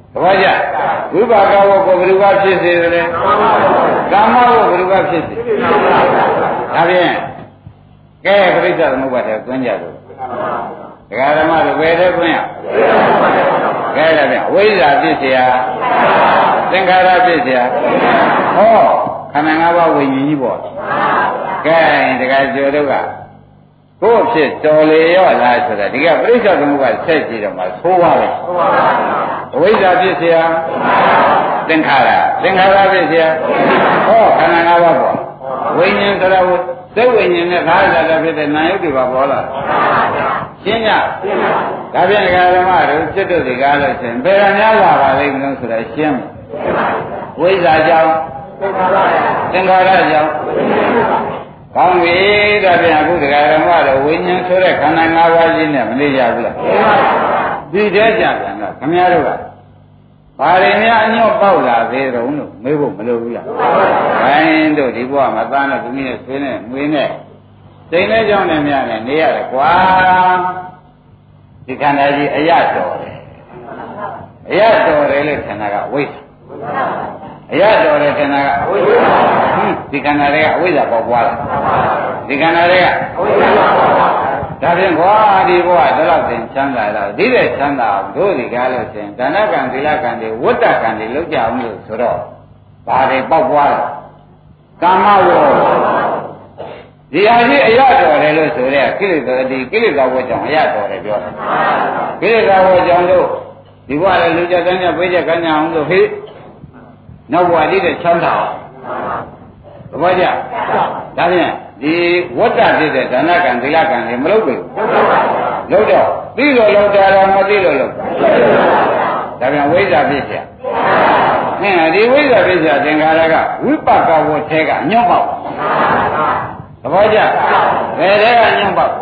ဘာကြဝိပါကဝကိုဘယ်လိုကဖြစ်စေတယ်ကာမဝကိုဘယ်လိုကဖြစ်စေဒါဖြင့်ကဲပရိစ္ဆေသမုပ္ပါဒ်ကိုတွင်းကြလို့ဒကာဓမ္မတို့ဘယ်တဲ့တွင်းရကဲဒါဖြင့်အဝိဇ္ဇာဖြစ်เสียသင်္ခါရဖြစ်เสียဟောခန္ဓာ၅ပါးဝိညာဉ်ကြီးပေါ့ကဲဒကာကျော်တို့ကကိုယ်ဖြစ်တော်လေရောလားဆိုတာဒီကပရိစ္ဆေသမုပ္ပါဒ်ဆက်ကြည့်တော့မှသိုးပါပဲအဝိဇ္ဇာဖြစ်เสียသင်္ခါရဖြစ်เสียဟောခန္ဓာ၅ပါးပေါ့ဝိညာဉ်ဆိုတာကိုစိတ်ဝိညာဉ်နဲ့သာသာဖြစ်တဲ့နာယုတ်တွေပါပေါ်လာရှင်းကြဒါဖြင့်ဒကာဓမ္မတို့စိတ်တို့ဒီကားလို့ရှင်ဘယ်ရများလာပါလိမ့်မလို့ဆိုတာရှင်းဝိဇ္ဇာကြောင့်သင်္ခါရကြောင့်ကောင်းပြီဒါဖြင့်အခုဒကာဓမ္မတို့ဝိညာဉ်ဆိုတဲ့ခန္ဓာ၅ပါးကြီးနဲ့မနေကြဘူးလားဒီတဲ့ကြပြန်တော့ခမည်းတော်ကဘာတွေများအညော့ပေါက်လာသေးတုံးလို့မေးဖို့မလိုဘူးလားဘိုင်းတို့ဒီဘဝမှာသားနဲ့သူမိနဲ့ဆွေးနဲ့မွေးနဲ့စိတ်နဲ့ကြောင်းနဲ့များနဲ့နေရတယ်ကွာဒီခန္ဓာကြီးအရတော်တယ်အရတော်တယ်လို့ခန္ဓာကဝိဇ္ဇာအရတော်တယ်ခန္ဓာကဝိဇ္ဇာဒီခန္ဓာတွေကအဝိဇ္ဇာပေါက်ပွားလာဒီခန္ဓာတွေကအဝိဇ္ဇာပေါက်ပွားဒါဖြင့်ကွာဒီဘဝဒီလောက်တင်ချမ်းသာတော့ဒီတဲ့ချမ်းသာတို့ဒီကားလို့ရှင်ဒါနကံသီလကံတွေဝတ္တကံတွေလောက်ကြအောင်လို့ဆိုတော့ဘာတွေပေါက်ပွားလဲကာမဝေါဒီဟာကြီးအရတော်တယ်လို့ဆိုတဲ့ကိလေသာဒီကိလေသာဝေါကြောင့်အရတော်တယ်ပြောတယ်ကိလေသာဝေါကြောင့်တို့ဒီဘဝလည်းလူကြတဲ့ညပေးချက်ကညာအောင်လို့ဟေ့နောက်ဘဝဒီတဲ့ချမ်းသာသဘောကျဒါဖြင့်ဒီဝတ္တဖြစ်တဲ့ဒါနကံသီလကံတွေမလုပ်ဘူးလုပ်တော့သိလို့လုပ်တာတော့မသိလို့လုပ်ဒါပြန်ဝိဇ္ဇာဖြစ်เสียဒီဝိဇ္ဇာဖြစ်เสียသင်္ခါရကဝိပကဝထဲကညွန့်ပေါက်သဘောကျဘယ်ထဲကညွန့်ပေါက်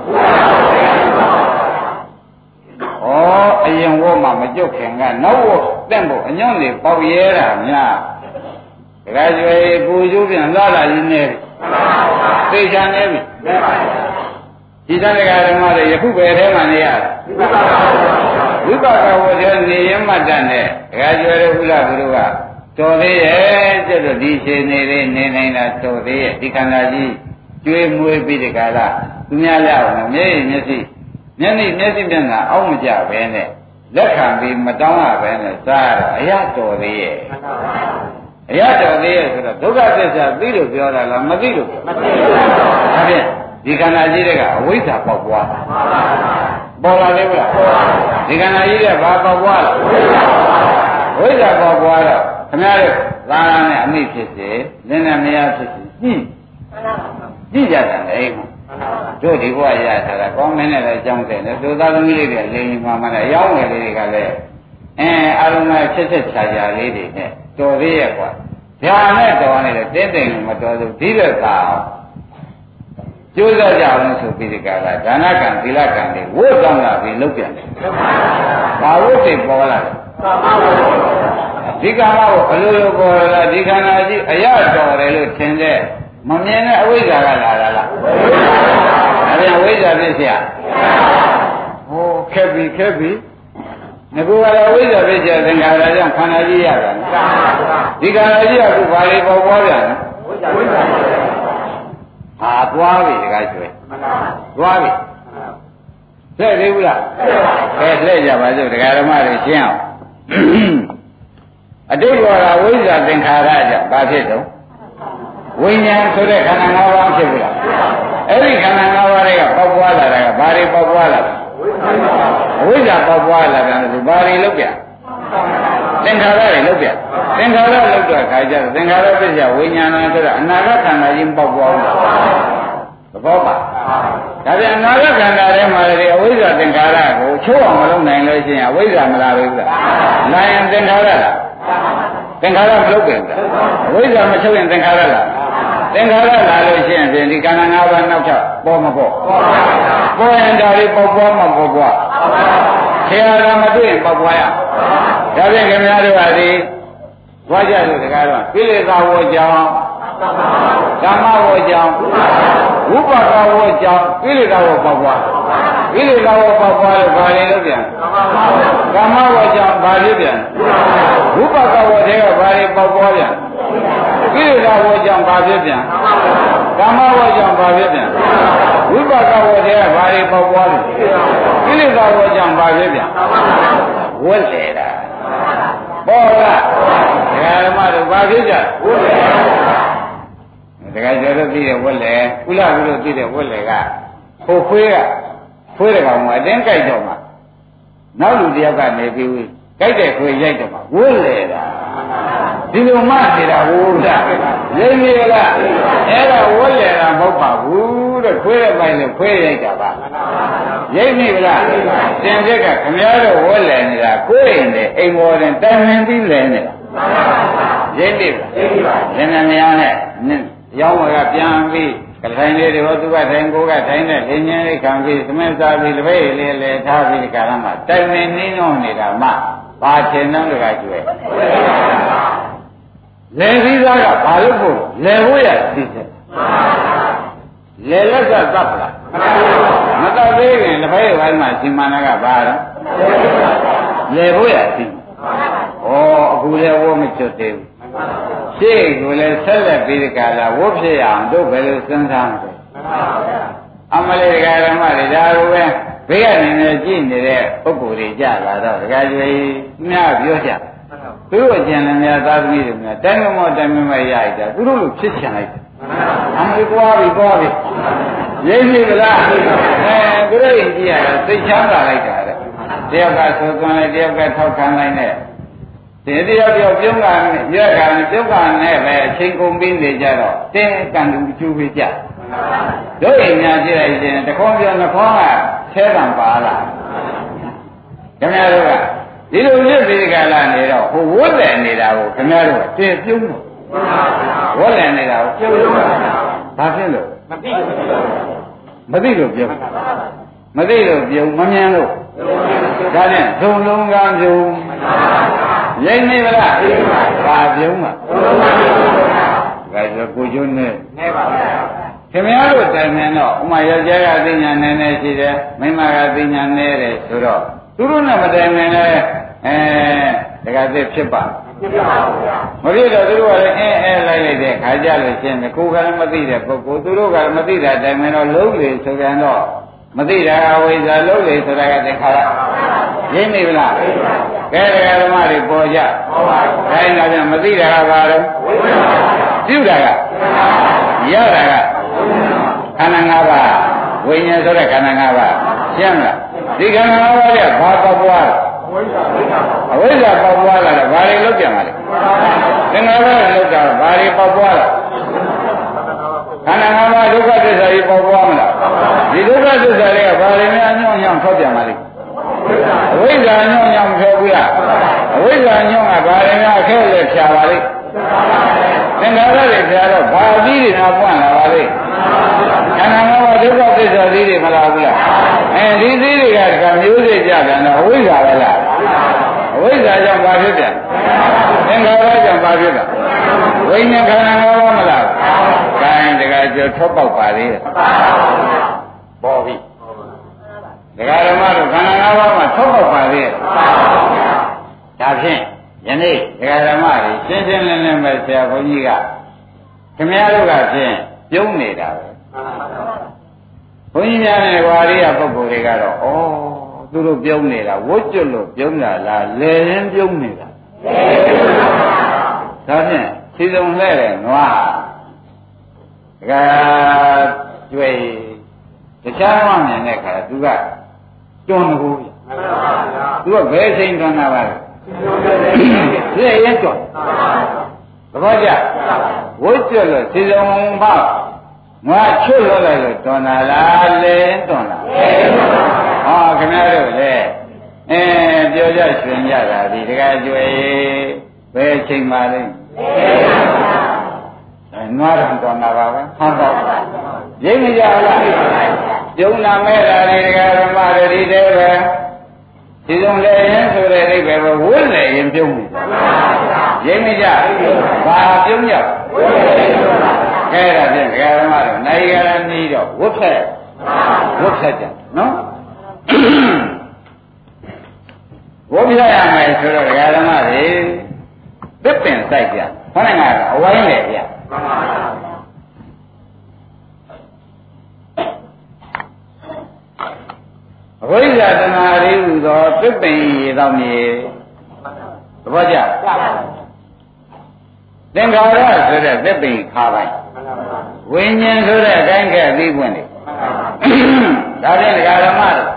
အရင်ဝတ်မှာမကြုတ်ခင်ကနောက်ဝတ်တက်ဖို့အညွန့်တွေပေါက်ရဲတာများဒကာကျွေပူကျိုးပြန်လာလာရင်းနေသိချမ်းနေပြီဒီသံဃာဓမ္မတွေယခုပဲထဲမှာနေရဝိပကဝထဲနေရမှတ်တတ်နဲ့ဒကာကျွေတို့ဘုရားဘုရားကတော်သေးရဲ့ကျတော့ဒီရှင်နေလေးနေနိုင်တာတော်သေးရဲ့ဒီခန္ဓာကြီးကျွေးမွေးပြီးဒီကလာသူများလည်းအောင်မျက်ရည်မျက်စိမျက်နှာအောက်မကြပဲနဲ့လက်ခံပြီးမတောင်းရပဲနဲ့စားရအရတော်သေးရဲ့အရတော်သေးရဲ့ဆိုတော့ဒုက္ခသစ္စာသိလို့ပြောတာလားမသိလို့မသိဘူးဒါဖြင့်ဒီခန္ဓာကြီးတဲ့အဝိဇ္ဇာပေါက်ပွားပေါ်လာလေမလားဒီခန္ဓာကြီးတဲ့ဘာပေါက်ပွားလဲဝိဇ္ဇာပေါက်ပွားတော့ခင်ဗျားတို့သာရနဲ့အမိဖြစ်စေလင်းနဲ့မရဖြစ်စေကြည့်ကြတာလေတို့ဒီဘဝရထားတာကောင်းမင်းနဲ့လည်းကြောင်းတယ်လေတို့သားသမီးလေးတွေလိန်မှမှလည်းအယောင်းငယ်လေးတွေကလည်းအာရုံနဲ့ချက်ချာချာလေးတွေနဲ့တော်သေးရဲ့ကွာဒါနဲ့တော်နေတယ်တင်းတိမ်မတော်ဘူးဒီလိုသာကျိုးစားကြအောင်ဆိုပြီးဒီကလာဒါနကံသီလကံတွေဝိကောင်းလာပြီးလုပ်ပြန်တယ်ဘာဝိစိတ်ပေါ်လာလဲဒီကာမကိုအလိုလိုပေါ်လာဒီခန္ဓာကြီးအရတော်တယ်လို့ထင်တဲ့မမြင်တဲ့အဝိဇ္ဇာကလာတာလားအဲ့ဒါဝိဇ္ဇာဖြစ်เสียဟိုခက်ပြီငါကလည်းဝိဇ္ဇာဖြစ်เสียသင်္ခါရကြောင့်ခန္ဓာကြီးရတာဒီခန္ဓာကြီးကခုဘာလေးပေါ်ပေါ်ပြန်ဝိဇ္ဇာဟာသွားပြီတခါကျွဲသွားပြီလက်သေးဘူးလားလက်ကြပါစို့ဒကာဓမ္မတွေရှင်းအောင်အတိတ်ဘောကဝိဇ္ဇာသင်္ခါရကြောင့်ဘာဖြစ်တော့ဝိညာဉ်ဆိုတဲ့ခန္ဓာ၅ပါးဖြစ်ဘူးလားအဲ့ဒီခန္ဓာ၅ပါးတွေကပေါက်ပွားလာတာကဘာတွေပေါက်ပွားလာလဲဝိဇ္ဇာပေါက်ပွားလာတယ်ဆိုဘာတွေလုပ်ပြသင်္ခါရတွေလုပ်ပြသင်္ခါရလုပ်တဲ့အခါကျတော့သင်္ခါရပစ္စယဝိညာဏဆိုတာအနာဂတ်ခန္ဓာကြီးပေါက်ပွားဘူးသဘောပါဒါပြန်အနာဂတ်ခန္ဓာထဲမှာလေအဝိဇ္ဇာသင်္ခါရကိုချိုးအောင်မလုပ်နိုင်လို့ရှိရင်အဝိဇ္ဇာမလာဘူးလားလာရင်သင်္ခါရလားသင်္ခါရမလုပ်ပြန်ဘူးအဝိဇ္ဇာမချုပ်ရင်သင်္ခါရလားသင်္ခါရလာလို့ရှိရင်ဒီခန္ဓာ၅ပါးနောက်ထပ်ပေါ်မပေါ်ပေါ်ရင်ဒါလေးပေါက်ပွားမှပေါ်ပွားဆရာတော်မတွေ့ရင်ပေါက်ပွားရဒါဖြင့်ခင်ဗျားတို့ကဒီဘွားကြလို့တကားတော့ကိလေသာဝေါ်ကြောင့်ကာမဝေါ်ကြောင့်ဝိပကဝကြောင့်ကိလေသာကိုပေါက်ပွားကိလေသာကိုပေါက်ပွားလို့ဘာတွေလုပ်ပြန်ကာမဝကြောင့်ဘာဖြစ်ပြန်ဝိပကဝတဲ့ကဘာတွေပေါက်ပွားပြန်ကိလေသာဝကြောင့်ဘာဖြစ်ပြန်ကာမဝကြောင့်ဘာဖြစ်ပြန်ဝိပကဝတဲ့ကဘာတွေပေါက်ပွားလို့ကိလေသာဝကြောင့်ဘာဖြစ်ပြန်ဝတ်လေတာပေါ်လားဒကာဓမ္မတို့ဘာဖြစ်ကြဝတ်လေဒကာကျော်တို့သိတဲ့ဝတ်လေကုလဘုလို့သိတဲ့ဝတ်လေကဟိုခွေးတဲ့ကောင်ကအတင်းကြိုက်တော့မှနောက်လူတယောက်ကနေပြီးကြိုက်တဲ့ခွေးရိုက်တော့မှဝတ်လေတာဒီလိုမှနေတာဝုဒ္ဓရင်းနေလားအဲ့ဒါဝတ်လေတာမဟုတ်ပါဘူးတဲ့ခွေးတဲ့ပိုင်းနဲ့ခွေးရိုက်တာပါရိပ်နေလားသင်္ကြက်ကခမည်းတော်ဝတ်လေနေတာကိုယ်ရင်နဲ့အိမ်ပေါ်နဲ့တိုင်ပင်ပြီးလဲနေတာရိပ်နေလားရင်းနေများနဲ့ရောင်းဝယ်ကပြန်ပြီးကထိုင်လေးတွေဟောသူကထိုင်ကိုကထိုင်နဲ့လင်းချင်းလေးခံပြီးသမင်းစားပြီးတပည့်လေးလဲထားပြီးဒီကရမှာတိုင်ပင်နှင်းလုံးနေတာမှဘာချင်တော့တကကျွဲလဲပြီးသားကဘာလို့ဖို့လဲဖို့ရသိတယ်လဲလက်ကသတ်လားမသတ်သေးရင်တစ်ဖက်ဘက်မှာရှင်မနာကဘာတော့လဲဖို့ရသိဩအခုလဲဝမချွတ်သေးဘူးရှေ့ကိုလည်းဆက်လက်ပြီးဒီကလာဝတ်ဖြစ်အောင်တို့ဘယ်လိုစဉ်းစားမလဲအမလေးဒကာဓမ္မတွေဒါလိုပဲဘေးကနေနေကြည့်နေတဲ့ပုဂ္ဂိုလ်တွေကြလာတော့ဒကာကျွေးများပြောကြသူတို့အကျဉ်းလည်းများသာသမီတွေများတိုင်းမမောတိုင်းမရရကြသူတို့လိုဖြစ်ချင်လိုက်တယ်အမလေးသွားပြီရိပ်ပြီလားသူတို့ရင်ကြည့်ရတာသိချမ်းသာလိုက်တာတဲ့တယောက်ကဆိုသွန်းလိုက်တယောက်ကထောက်ခံလိုက်နဲ့ဒီတရားပြောပြုံးကရက်ခံပြုံးကနဲ့ပဲအချိန်ကုန်ပြီးနေကြတော့တင်းကံတူကျူပေးကြတို့ရင်ညာကြည့်လိုက်ရင်တခေါပြောနှခေါကဆဲတံပါလားခင်ဗျားတို့ကဒီလိုဖြစ်ပြီးကြလာနေတော့ဟိုဝတ်တယ်နေတာကိုခင်ဗျားတို့တင်းပြုံးလို့ဝတ်တယ်နေတာကိုပြုံးလို့ဘာဖြစ်လို့မသိလို့ပြုံးမမြင်လို့ဒါနဲ့ဇုံလုံးကံပြုံးရိပ်နေပါလားဘာပြုံးမှာဒါဆိုကိုကျွန်းနဲ့ပါဗျာခင်ဗျားတို့တိုင်မြန်တော့ဥမာယောက်ျားကသိညာနည်းနည်းရှိတယ်မိန်းမကသိညာနည်းတယ်ဆိုတော့သူတို့နဲ့မတိုင်မြန်လဲတခါသိဖြစ်ပါမဖြစ်တော့သူတို့ကလည်းလိုက်တဲ့ခါကြလို့ရှင်းတယ်ကိုယ်ကလည်းမသိတဲ့ပုဂ္ဂိုလ်သူတို့ကမသိတာတိုင်မြန်တော့လုံးလေဆိုပြန်တော့မသိတာအဝိဇ္ဇာလုံးလေဆိုတာကတခါရင်းနေပြီလားကဲတရားဓမ္မတွေပေါ်ကြခိုင်းတာပြန်မသိတာကဘာလို့ပြုတာကရတာကခန္ဓာ၅ပါးဝိညာဉ်ဆိုတဲ့ခန္ဓာ၅ပါးရှင်းလားဒီခန္ဓာ၅ပါးကဘာပေါက်ပွားအဝိဇ္ဇာပေါက်ပွားလာတော့ဘာတွေလောက်ပြန်ပါလဲသင်္ခါရလောက်တာဘာတွေပေါက်ပွားလာခန္ဓာ၅ပါးဒုက္ခသစ္စာကြီးပေါက်ပွားမလားဒီဒုက္ခသစ္စာတွေကဘာတွေများအညွန့်ညောင်းထွက်ပြန်ပါလိမ့်အဝိဇ္ဇာညွန့်ညောင်းထွက်ဘူးလားအဝိဇ္ဇာညွန့်ကဘာတွေများအခက်အခဲဖြာပါလိမ့်သင်္ခါရတွေဖြာတော့ဘာသီးတွေများပွင့်လာပါလိမ့်ခန္ဓာ၅ပါးဒုက္ခသစ္စာသီးတွေမလားဘူးလားဒီသီးတွေကတခါမျိုးစေ့ကြပြန်တော့အဝိဇ္ဇာပဲလားအဝိဇ္ဇာကြောင့်ဘာဖြစ်ပြန်သင်္ခါရကြောင့်ဘာဖြစ်တာဝိညာဉ်ခန္ဓာ၅ပါးမလားကိုင်းတကယ်ကျော်ထွက်ပေါက်ပါသေးတယ်ပေါ်ပြီဒကာဓမ္မတို့ခန္ဓာ၅ပါးမှာထွက်ပေါက်ပါသေးတယ်ဒါဖြင့်ယနေ့ဒကာဓမ္မတွေရှင်းရှင်းလင်းလင်းပဲဆရာဘုန်းကြီးကခင်ဗျားတို့ကဖြင့်ပြုံးနေတာပဲဘုန်းကြီးများနဲ့ဝါရိယပုဂ္ဂိုလ်တွေကတော့သူတို့ပြုံးနေတာဝတ်ကျွတ်လို့ပြုံးတာလားလဲရင်းပြုံးနေတာဒါဖြင့်စီစုံလဲတယ်နွားဒကာကျွေတခြားမှမြင်တဲ့ခါသူကတွန်းလို့သူကဘယ်ချိန်တွန်းတာပါလဲလဲရင်တွန်းသဘောကျဝတ်ကျွတ်လို့စီစုံပါငါချွတ်လို့လိုက်လို့တွန်းတာလားလဲတွန်းတာဟောခင်ဗျားတို့လေပြောကြရှင်ကြတာဒီတကယ်ကြွယ်ဘယ်ချိန်ပါလဲနွားတော်တွန်းတာပါပဲဟောတော့ရိပ်မကြလားပြုံးနာမဲ့တာဒီတကယ်ဓမ္မတွေဒီတဲပဲဒီစုံလေရင်ဆိုတဲ့အိဗယ်ပဲဝတ်လေရင်ပြုံးနေရိပ်မကြဘာပြုံးကြကဲဲဒါဖြင့်ဒကာဓမ္မတို့နိုင်ရနေတော့ဝတ်ဖြတ်ကြနော်ဝတ်ဖြတ်ရမယ်ဆိုတော့ဒကာဓမ္မတွေသစ်ပင်စိုက်ကြခေါင်းကအဝိုင်းလေဗျအဝိဇ္ဇာတဏှာရိဟူသောသစ်ပင်ရေသောမြေသဘောကျသင်္ခါရဆိုတဲ့သစ်ပင်ခါပိုင်းဝိညာဉ်ဆိုတဲ့အတိုင်းကဲသိပွင့်တယ်ဒါဖြင့်ဒကာဓမ္မတို့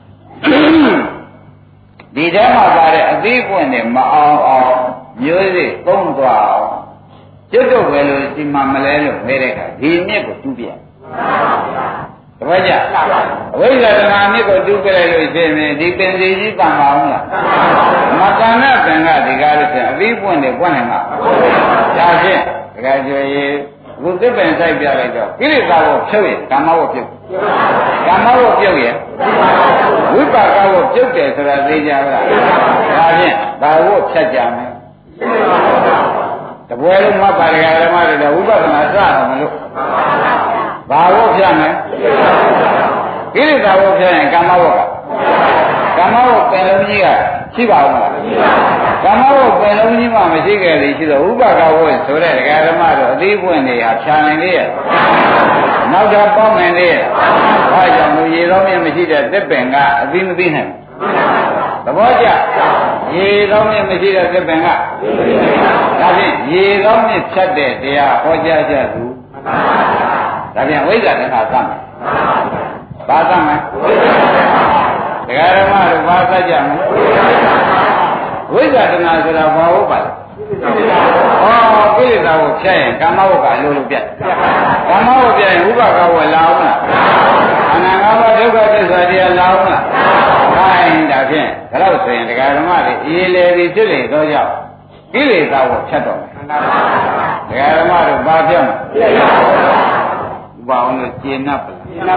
ဒီထဲမှာပါတဲ့အသိပွင့်တယ်မအောင်မျိုးစိသုံးသွားအောင်ကျွတ်တော့ပဲလို့ဒီမှာမလဲလို့မဲတဲ့အခါဒီမြစ်ကိုတူးပြတပည့်ကြအဝိဇ္ဇာတဏှာမြစ်ကိုတူးပြလိုက်လို့ရှိရင်ဒီပင်စီကြီးတန်ပါအောင်လားမတန်တဲ့ပင်ကဒီကားလို့ဆိုအသိပွင့်တယ်ပွင့်နိုင်မှာဒါဖြင့်ဒကာကျွေဘုသစ်ပင်ဆိုင်ပြလိုက်တော့ကိလေသာကိုဖြုတ်ရင်ကာမဝတ်ပြုတ်ကာမဝတ်ပြုတ်ရင်ဝိပါကဝတ်ပြုတ်တယ်ဆိုတာသိကြပါလားဒါဖြင့်ဒါဝတ်ဖြတ်ကြမယ်တပွဲလုံးမှပါရဂဓမ္မတွေတော့ဝိပဿနာစအောင်မလို့ဘာဝတ်ဖြတ်မယ်ကိလေသာဝတ်ဖြတ်ရင်ကာမဝတ်ကာမဝတ်ပင်လုံးကြီးကရှိပါဦးမလားကာမဝတ်ပင်လုံးကြီးမှမရှိခဲ့လေရှိတော့ဥပကဝတ်ဆိုတဲ့ဒကာဓမ္မတို့အသေးပွင့်နေဟာဖြာနိုင်လေရဲ့နောက်တော့ပေါက်နိုင်လေရဲ့ဘာကြောင့်လူရေတော်မြင့်မရှိတဲ့သစ်ပင်ကအသေးမသိနိုင်သဘောကျရေတော်မြင့်မရှိတဲ့သစ်ပင်ကဒါဖြင့်ရေတော်မြင့်ဖြတ်တဲ့တရားဟောကြားကြသူဒါဖြင့်ဝိဇ္ဇာတဏှာသတ်မယ်ဘာသတ်မယ်ဒကာဓမ္မတို့ဘာသတ်ကြမလဲဝိဇ္ဇာတဏှာဆိုတာဘာဟုတ်ပါလဲကိလေသာကိုဖြတ်ရင်ကာမဝတ်ကအလိုလိုပြတ်ကာမဝတ်ပြတ်ရင်ဥပကဝတ်လာအောင်လားအနန္တဘဒုက္ခသစ္စာတရားလာအောင်လားခိုင်းဒါဖြင့်ဒါလို့ဆိုရင်ဒကာဓမ္မတွေအေးလေပြီးဖြစ်လေတော့ကြောင့်ကိလေသာကိုဖြတ်တော့မယ်ဒကာဓမ္မတို့ဘာဖြတ်မလဲဘာအောင်လို့ကျင့်납ပါ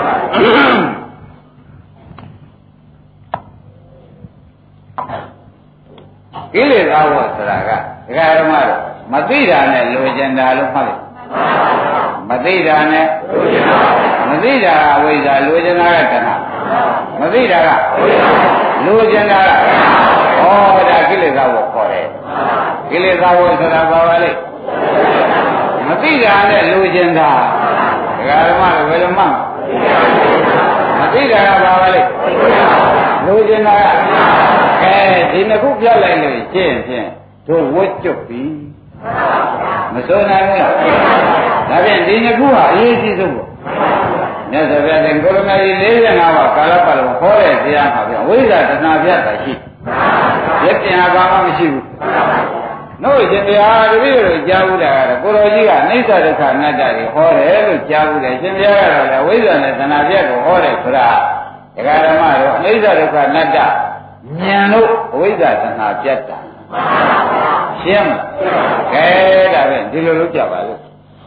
ကိလေသာဝတ်ဆိုတာကဒကာဓမ္မတို့မသိတာနဲ့လိုချင်တာလို့မှတ်လိုက်မသိတာနဲ့မသိတာကအဝိဇ္ဇာလိုချင်တာကတဏှာမသိတာကလိုချင်တာကဒါကိလေသာဝတ်ခေါ်တယ်ကိလေသာဝတ်ဆိုတာဘာပါလဲမသိတာနဲ့လိုချင်တာဒကာဓမ္မတို့ဘယ်လိုမှမသိတာကဘာပါလဲလိုချင်တာကဒီနှစ်ခုပြလိုက်လို့ရှင်းဖြင့်တို့ဝတ်ကျွတ်ပြီမစိုးနိုင်ဘူးလားဒါဖြင့်ဒီနှစ်ခုဟာအရေးကြီးဆုံးပေါ့မြတ်စွာဘုရားသင်ကိုရမကြီး45ပါးကာလပတ်လုံးဟောတဲ့တရားမှာပြဝိဇ္ဇာတဏှာပြတ်တာရှိရပြန်ဘာမှမရှိဘူးတို့ရှင်တရားတပည့်တို့ကြားဘူးတာကတော့ကိုတော်ကြီးကအိဋ္ဌဒုက္ခအနတ္တတွေဟောတယ်လို့ကြားဘူးတယ်ရှင်ဘုရားကတော့လေဝိဇ္ဇာနဲ့တဏှာပြတ်ကိုဟောတယ်ဆိုတာဒကာဓမ္မတို့အိဋ္ဌဒုက္ခအနတ္တဉာဏ်လို့အဝိဇ္ဇာတဏှာပြတ်တာရှင်းမလားကဲဒါပဲဒီလိုလုပ်ကြပါလို့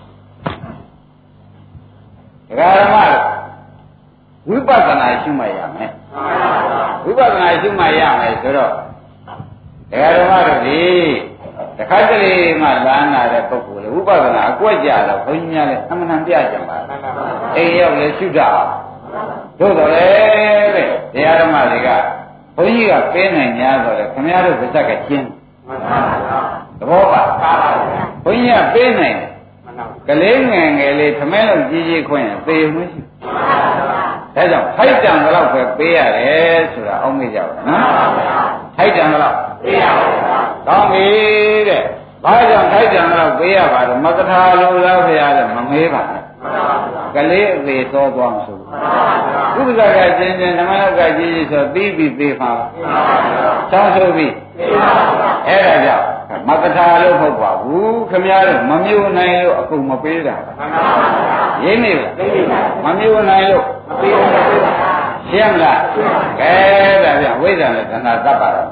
ဒကာဓမ္မဝိပဿနာရှုမှတ်ရမယ်ဝိပဿနာရှုမှတ်ရမယ်ဆိုတော့ဒကာဓမ္မတို့ဒီတခါတလေမှလာနာတဲ့ပုဂ္ဂိုလ်လေဝိပဿနာအကွက်ကြတော့ဘုန်းကြီးများလည်းအမှန်တန်ပြကြပါအိမ်ရောက်လည်းရှုတာတို့တော့လေတဲ့တရားဓမ္မတွေကဘုန်းကြီးကပေးနိုင်냐ဆိုတော့ခင်ဗျားတို့ဗစ္စကကျင်းသဘောပါဘုန်းကြီးကပေးနိုင်တယ်ကလေးငယ်ငယ်လေးထမဲလုံးကြီးကြီးခွင့်ရင်သေမှုရှိဒါကြောင့်ထိုက်တန်တော့ပဲပေးရတယ်ဆိုတာအောက်မေ့ကြပါနော်ထိုက်တန်တော့ပေးရပါကောင်းပြီတဲ့ဘာကြောင့်ထိုက်တန်တော့ပေးရပါတော့မကထာလိုလားဖရာလည်းမမေးပါနဲ့ကလေးအသေးတော်သွားမှဆိုဥပဇကကျင်းဓမ္မလောကကြီးကြီးဆိုပြီးပြီးသေးပါဆောင်းဆိုပြီးအဲ့ဒါကြောင့်မကထာလို့မဟုတ်ပါဘူးခမည်းတော်မမျိုးနိုင်လို့အကုန်မပေးတာရင်းနေလားမမျိုးနိုင်လို့ရှင်းမလားကဲဒါပြန်ဝိဇ္ဇာနဲ့ခန္ဓာသတ်ပါတော့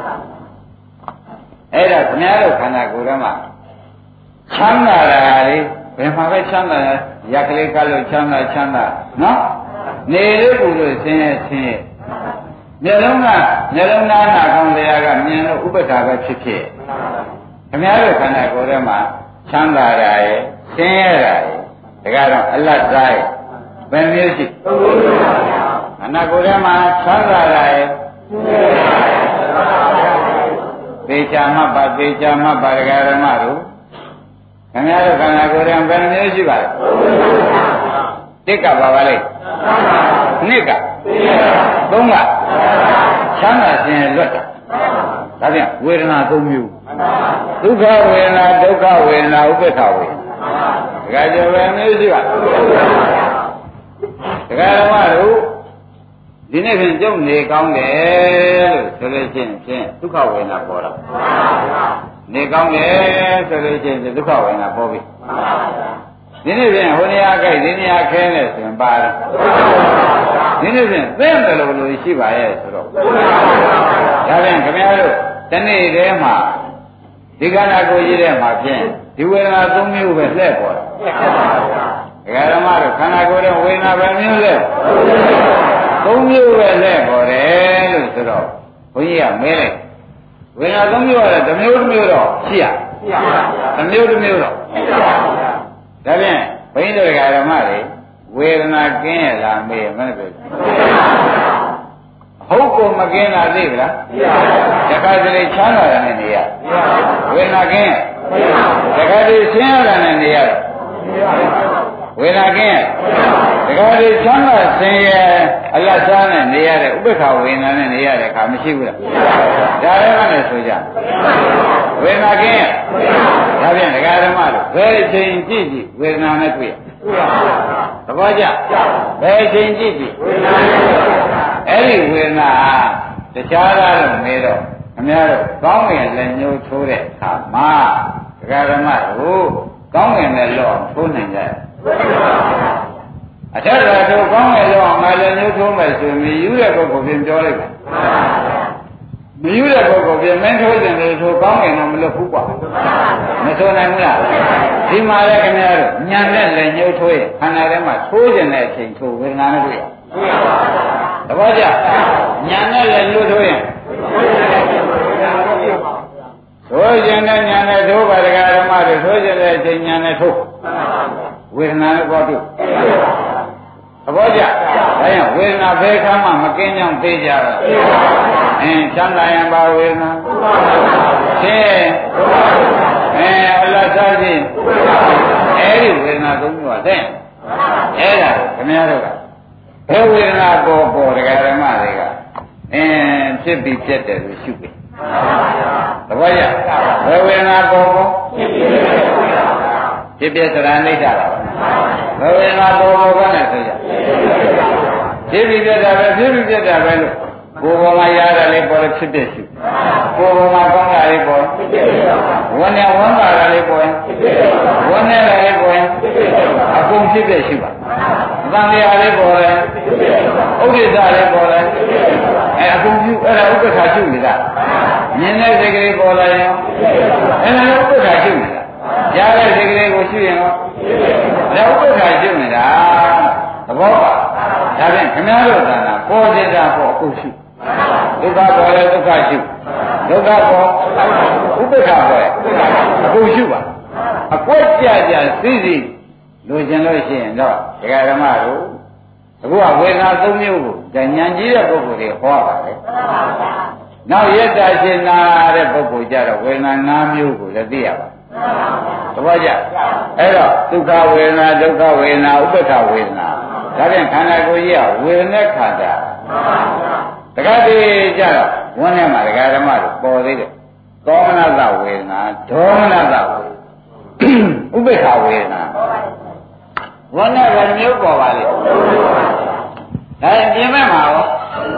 အဲ့ဒါခမည်းတော်ခန္ဓာကိုယ်ထဲမှာချမ်းသာတာလေဘယ်မှာပဲချမ်းသာရက်ကလေးကလို့ချမ်းသာနော်နေလို့ကူလို့ဆင်းရဲမျက်လုံးသားနာကောင်းတရားကမြင်လို့ဥပ္ပဒါပဲဖြစ်ခင်ဗျားတို့ခန္ဓာကိုယ်ထဲမှာချမ်းသာတာရဲ့ဆင်းရဲတာရဲ့ဒါကတော့အလတ်စားရဲ့ဘယ်မျိုးရှိခန္ဓာကိုယ်ထဲမှာဆန်းလာတာရဲ့သေချာမှတ်ပါသေချာမှတ်ပါဒကာဓမ္မတို့ခင်ဗျားတို့ခန္ဓာကိုယ်ထဲဘယ်နှမျိုးရှိပါလဲတစ်ကပါပါလေနှစ်ကသုံးကချမ်းသာခြင်းလွတ်တာဒါပြန်ဝေဒနာ၃မျိုးဒုက္ခဝေဒနာဒုက္ခဝေဒနာဥပ္ပခဝေဒနာဒကာကျော်ပဲမျိုးရှိပါဒကာဓမ္မတို့ဒီနေ့ဖြင့်ကျုပ်နေကောင်းတယ်လို့ဆိုလို့ရှိရင်ဒုက္ခဝေဒနာပေါ်တာနေကောင်းတယ်ဆိုလို့ရှိရင်ဒုက္ခဝေဒနာပေါ်ပြီဒီနေ့ဖြင့်ဟိုနေရာကြိုက်ဒီနေရာခဲနေဆိုရင်ပါတယ်ဒီနေ့ဖြင့်သိတယ်လို့ရှိပါရဲ့ဆိုတော့ဒါဖြင့်ခင်ဗျားတို့တနေ့တည်းမှာဒီခန္ဓာကိုယ်ကြီးထဲမှာဖြင့်ဒီဝေဒနာ၃မျိုးပဲလှည့်ပေါ်တာဒကာဓမ္မတို့ခန္ဓာကိုယ်ထဲဝေဒနာပဲမျိုးလဲ၃မျိုးပဲလှည့်ပေါ်တယ်လို့ဆိုတော့ဘုန်းကြီးကမဲလိုက်ဝေဒနာ၃မျိုးရတယ်တစ်မျိုးတစ်မျိုးတော့ရှိရတစ်မျိုးတစ်မျိုးတော့ဒါဖြင့်ဘုန်းကြီးတို့ဒကာဓမ္မတွေဝေဒနာကင်းရလားမေးမနဲ့ပဲဟုတ်ကိုမကင်းတာသိလားတခါတလေချမ်းသာတယ်နဲ့နေရဝေဒနာကင်းတခါတလေဆင်းရဲတယ်နဲ့နေရဝေဒနာကင်းတခါတလေချမ်းသာဆင်းရဲအလတ်စားနဲ့နေရတဲ့ဥပ္ပခဝေဒနာနဲ့နေရတဲ့အခါမရှိဘူးလားဒါလည်းမနဲ့ဆိုကြဝေဒနာကင်းဒါပြန်ဒကာဓမ္မတို့ဘယ်အချိန်ကြည့်ကြည့်ဝေဒနာနဲ့တွေ့ရသဘောကျဘယ်အချိန်ကြည့်ကြည့်အဲ့ဒီဝေဒနာတခြားသားလို့မေးတော့အများတို့ကောင်းငင်လည်းညှိုးထိုးတဲ့အခါမှာဒကာဓမ္မတို့ကောင်းငင်လည်းလော့ထိုးနိုင်ကြအထက်တော်ကောင်းငင်လော့အောင်လည်းညှိုးထိုးမယ်ဆိုရင်မြည်ယူတဲ့ပုဂ္ဂိုလ်ပြင်ပြောလိုက်မယ်မယူတဲ့ပုဂ္ဂိုလ်ပြင်မင်းထိုးတယ်လို့ဆိုကောင်းငင်တော့မလွတ်ဘူးကွာမဆိုနိုင်ဘူးလားဒီမှာလည်းခင်ဗျားတို့ညံနဲ့လည်းညှိုးထိုးရင်ခန္ဓာထဲမှာထိုးခြင်းတဲ့အချိန်ထိုးဝေဒနာနဲ့တွေ့ရသဘောကျညာနဲ့လည်းညှို့ထိုးရင်ထိုးခြင်းနဲ့ညာနဲ့ထိုးပါဒကာဓမ္မတွေထိုးခြင်းတဲ့အချိန်ညာနဲ့ထိုးဝေဒနာနဲ့ပေါ်တွေ့သဘောကျဒါကြောင့်ဝေဒနာဘယ်ခါမှမကင်းကြောင်သိကြတော့ချမ်းသာရင်ပါဝေဒနာရှင်းအလတ်စားခြင်းအဲ့ဒီဝေဒနာသုံးမျိုးကတဲ့အဲ့ဒါခင်ဗျားတို့ကဘယ်ဝေဒနာပေါ်ဒကာဓမ္မတွေကဖြစ်ပြီးဖြစ်တယ်လို့ရှုပြီသဘောကျဘယ်ဝေဒနာပေါ်ဖြစ်ပြသရဏိဋ္ဌာပါဘယ်ဝေဒနာပေါ်ကနဲ့ဆိုကြဖြစ်ပြီးပြတာပဲဖြစ်ပြီးပြတာပဲလို့ကိုယ်ပေါ်မှာရတာလေးပေါ်ဖြစ်ဖြစ်ရှုကိုယ်ပေါ်မှာကောင်းတာလေးပေါ်ဝန်းနဲ့ဝန်းတာလေးပေါ်ဝန်းနဲ့လေးပေါ်အကုန်ဖြစ်ဖြစ်ရှုပါသံဃာလေးပေါ်တယ်ဥဒိစ္စလေးပေါ်တယ်အကုန်ပြုအဲ့ဒါဥပ္ပခါရှုနေတာမြင်တဲ့စိတ်ကလေးပေါ်လာရင်အဲ့ဒါဥပ္ပခါရှုနေတာကြားတဲ့စိတ်ကလေးကိုရှုရင်ရောဒါဥပ္ပခါရှုနေတာသဘောပါဒါဖြင့်ခင်ဗျားတို့ကပေါ်စေတာပေါ်အခုရှုဒုက္ခပေါ်လဲဒုက္ခရှုဒုက္ခပေါ်ဥပ္ပခါပေါ်အခုရှုပါအကွက်ကြကြသိသိလိုချင်လို့ရှိရင်တော့ဒကာဓမ္မတို့အခုကဝေဒနာ၃မျိုးကိုဉာဏ်ကြီးတဲ့ပုဂ္ဂိုလ်တွေဟောပါတယ်နောက်ယတ္တရှင်နာတဲ့ပုဂ္ဂိုလ်ကြတော့ဝေဒနာ၅မျိုးကိုလည်းသိရပါသဘောကျအဲ့တော့ဒုက္ခဝေဒနာဒုက္ခဝေဒနာဥပ္ပခဝေဒနာဒါပြန်ခန္ဓာကိုယ်ကြီးကဝေဒနာခန္ဓာတခါတည်းကြတော့ဝန်းထဲမှာဒကာဓမ္မတို့ပေါ်သေးတယ်သောမနတဝေဒနာဒေါမနတဝေဒနာဥပ္ပခဝေဒနာဝန်းနဲ့ပဲမျိုးပေါ်ပါလေဒါရင်ပြင်မဲ့မှာရော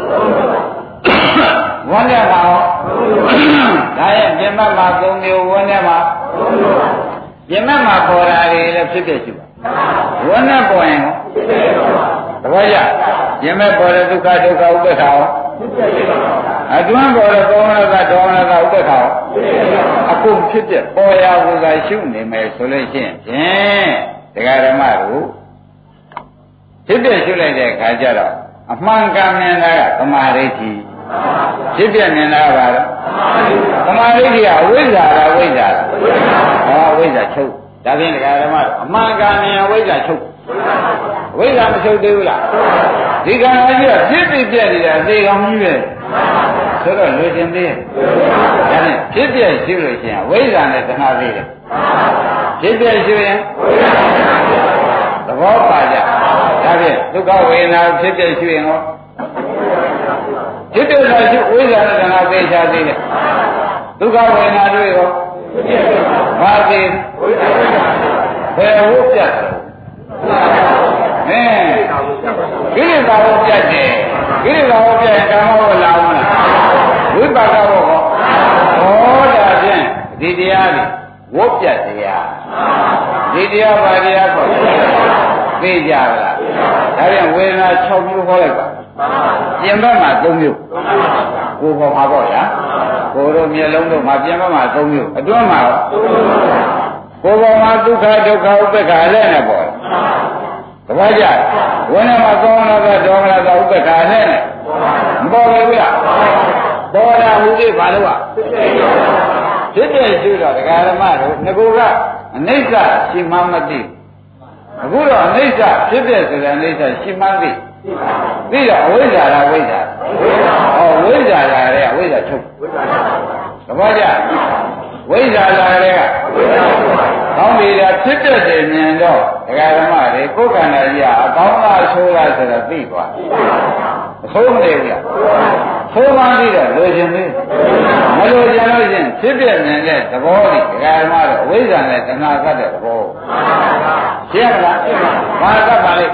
ဝန်းနဲ့မှာရောဒါရင်ပြင်မဲ့မှာ၃မျိုးဝန်းနဲ့မှာပြင်မဲ့မှာပေါ်တာတွေလည်းဖြစ်ဖြစ်ရှိပါဝန်းနဲ့ပေါ်ရင်သဘောကျပြင်မဲ့ပေါ်တဲ့ဒုက္ခဒုက္ခဥပ္ပခါရောအတွင်းပေါ်တဲ့သောမနတဒေါမနတဥပ္ပခါရောအခုဖြစ်ဖြစ်ပေါ်ရဘူးသာရှုနေမယ်ဆိုလို့ရှိရင်ဖြင့်ဒကာဓမ္မတို့ဖြစ်ဖြစ်ရှုလိုက်တဲ့အခါကျတော့အမှန်ကန်မြင်တာကသမာဓိဋ္ဌိဖြစ်ဖြစ်မြင်တာကဘာလဲသမာဓိဋ္ဌိကဝိဇ္ဇာလားဝိဇ္ဇာလားဟောဝိဇ္ဇာချုပ်ဒါဖြင့်ဒကာဓမ္မတို့အမှန်ကန်မြင်ဝိဇ္ဇာချုပ်ဝိဇ္ဇာမချုပ်သေးဘူးလားဒီခန္ဓာကြီးကဖြစ်ပြီးပြက်နေတာသေကောင်ကြီးပဲဆိုတော့လူကျင်သေးဒါနဲ့ဖြစ်ပြက်ရှိလို့ရှိရင်ဝိဇ္ဇာနဲ့တဏှာသေးတယ်ဖြစ်ပြက်ရှိရင်သဘောပါကြဒါဖြင့်ဒုက္ခဝေဒနာဖြစ်ပြက်ရှိရင်ဟောဖြစ်ပြက်လာရှိဝိဇ္ဇာနဲ့တဏှာသေးချာသေးတယ်ဒုက္ခဝေဒနာတွေရောဘာသေးဘယ်ဟုတ်ပြတ်ကိလေသာကိုပြတ်တယ်ကိလေသာကိုပြတ်ရင်ကာမဘဝလာအောင်လားဝိပါကဘဝဟောဒါဖြင့်ဒီတရားတွေဝတ်ပြတ်တရားဒီတရားပါတရားကိုသိကြပါလားဒါပြန်ဝေဒနာ6မျိုးဟောလိုက်ပါပြင်ဘက်မှာ3မျိုးကိုယ်ပေါ်မှာပေါ့ဗျာကိုယ်တို့မျက်လုံးတို့မှာပြင်ဘက်မှာ3မျိုးအတွင်းမှာကိုယ်ပေါ်မှာဒုက္ခဒုက္ခဥပ္ပခါလည်းနဲ့ပေါ့တပည့်ကြဝိနည်းမှာကောင်းလာတဲ့ဒေါမနတာဥပ္ပခါနဲ့မပေါ်ဘူးလားပေါ်တာဟူသေးဘာလို့ဖြစ်တဲ့ရှိတော့ဒကာဓမ္မတို့ငကူကအနိစ္စရှိမှမသိအခုတော့အနိစ္စဖြစ်တဲ့ဆိုတဲ့အနိစ္စရှိမှသိပြီးတော့အဝိဇ္ဇာလားဝိဇ္ဇာဟောဝိဇ္ဇာလားတဲ့ဝိဇ္ဇာချုပ်တပည့်ကြဝိဇ္ဇာလားတဲ့ကောင်းပြီလားဖြစ်တဲ့တည်းမြင်တော့ဒကာဓမ္မတွေကိုယ်ခန္ဓာကြီးကအကောင်းလားဆိုးလားဆိုတော့သိသွားမဆိုးမနေဘူးလားဆိုးမှန်းပြီးတော့လိုချင်သေးမလိုချင်လို့ချင်းဖြစ်ပြမြင်တဲ့သဘောကြီးဒကာဓမ္မတို့အဝိဇ္ဇာနဲ့တဏှာကတ်တဲ့သဘောရှင်းမလားဘာကတ်ပါလိမ့်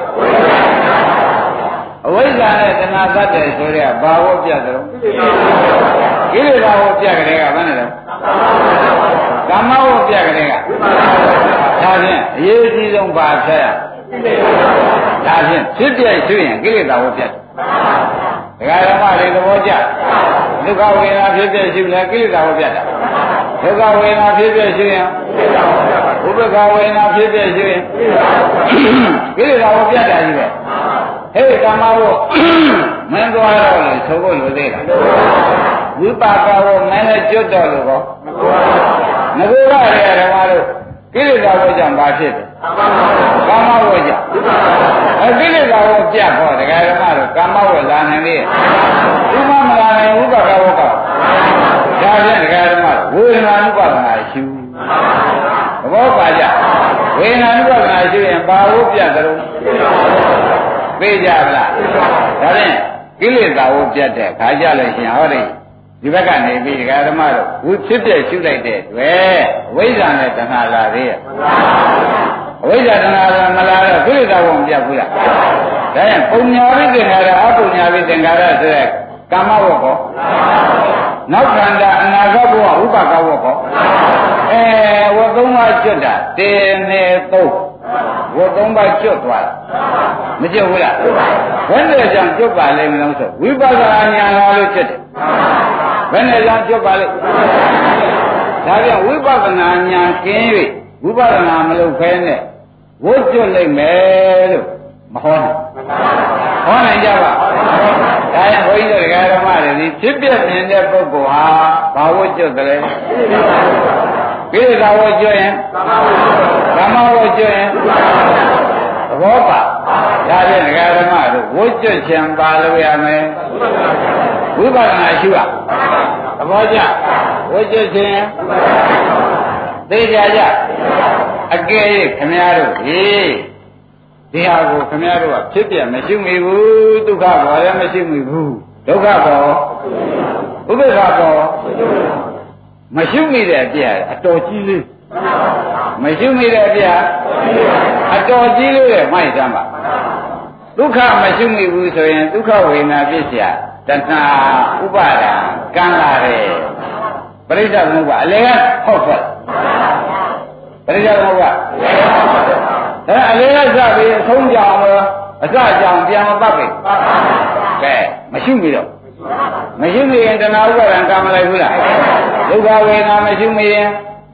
အဝိဇ္ဇာနဲ့တဏှာကတ်တယ်ဆိုတဲ့ဘာဝပြတ်တယ်ကိလေသာဝပြတ်ကြတဲ့ကဘာနဲ့လဲကာမဝပြတ်ကြတဲ့ကဒါဖြင့်အရေးကြီးဆုံးဘာဖြတ်ရဒါဖြင့်ဖြစ်ပြရှိရင်ကိလေသာဝပြတ်ဒကာဓမ္မတွေသဘောကျဒုက္ခဝေဒနာဖြစ်ပြရှိရင်ကိလေသာဝပြတ်တာဒုက္ခဝေဒနာဖြစ်ပြရှိရင်ဥပ္ပခဝေဒနာဖြစ်ပြရှိရင်ကိလေသာဝပြတ်တာကြီးပဲဟဲ့ကာမဝမင်းသွားတော့လေဆိုဖို့လိုသေးလားဝိပါကဝမင်းလည်းကျွတ်တော်လို့ကောငကူရတဲ့ဓမ္မတို့ကိလေသာဝကြောင့်ဘာဖြစ်တယ်ကာမဝကြောင့်ကိလေသာဝပြတ်တော့ဒကာဓမ္မတို့ကာမဝလာနိုင်လေဥပမလာနိုင်ဥပကဝကဒါဖြင့်ဒကာဓမ္မဝေဒနာဥပဒနာရှိဘူးသဘောပါကြဝေဒနာဥပဒနာရှိရင်ဘာဝပြတ်တယ်သိကြပါလားဒါဖြင့်ကိလေသာဝပြတ်တဲ့ခါကြလို့ရှင်ဟောတယ်ဒီဘက်ကနေပြီးဒကာဓမ္မတို့ဝိဖြစ်ပြရှုလိုက်တဲ့တွေ့အဝိဇ္ဇာနဲ့တဏှာလာသေးရဲ့အဝိဇ္ဇာတဏှာလာမလာတော့ကိလေသာဝမပြတ်ဘူးလားဒါရင်ပုံညာဝိသင်္ခါရအပုံညာဝိသင်္ခါရဆိုတဲ့ကာမဝကောနောက်ခန္ဓာအနာဂတ်ဘဝဥပကဝကောဝတ်သုံးပါးကျွတ်တာ1 2 3ဝတ်သုံးပါးကျွတ်သွားမကျွတ်ဘူးလားဘယ်နဲ့ကြောင့်ကျွတ်ပါလိမ့်မလို့ဆိုဝိပဿနာဉာဏ်လာလို့ဖြစ်တယ်ဘယ်နဲ့ကြောင့်ကျွတ်ပါလိမ့်ဒါပြန်ဝိပဿနာဉာဏ်ကျင်း၍ဝိပဿနာမလုပ်ဖဲနဲ့ဝတ်ကျွတ်လိုက်မယ်လို့မဟောနိုင်ဟောနိုင်ကြပါဒါရင်ဘုန်းကြီးတို့ဒကာဓမ္မတွေဒီဖြစ်ပြမြင်တဲ့ပုဂ္ဂိုလ်ဟာဘာဝတ်ကျွတ်တယ်ကိလေသာဝတ်ကျွတ်ရင်ကာမဝတ်ကျွတ်ရင်သဘောပါဒါဖြင့်ဒကာဓမ္မတို့ဝတ်ကျွတ်ခြင်းပါလို့ရမယ်ဝိပဿနာရှိပါသဘောကျဝတ်ကျွတ်ခြင်းသိကြကြအကယ်၍ခမည်းတော်ဒီဟာကိုခမည်းတော်ကဖြစ်ပြမရှိမိဘူးဒုက္ခဘောလည်းမရှိမိဘူးဒုက္ခဘောဥပ္ပခဘောမရှိမိတဲ့အပြည့်အတော်ကြီးလေးမရှိမိတဲ့အပြည့်အတော်ကြီးလေးတဲ့မိုက်စမ်းပါဒုက္ခမရှိမိဘူးဆိုရင်ဒုက္ခဝေဒနာဖြစ်เสียတဏှာဥပါဒံကံလာတယ်ပရိစ္ဆေသမုပ္ပါအလေကဟောက်ထွက်ပရိစ္ဆေသမုပ္ပါဒါအလေကစပြီးအဆုံးကြောင်အစကြောင်ပြန်မပတ်ပြီကဲမရှိမိတော့မရှိမိရင်တဏှာဥပါဒံကံမလိုက်ဘူးလားဒုက္ခဝေဒနာမရှိမိရင်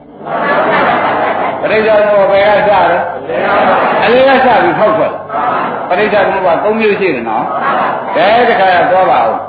ပရိစ္ဆေသမုပ္ပါဘယ်ကစလဲအလေကစပြီးဟောက်ထွက်ပရိစ္ဆေသမုပ္ပါ3မျိုးရှိတယ်နော်ကဲတခါတော့ပါဦး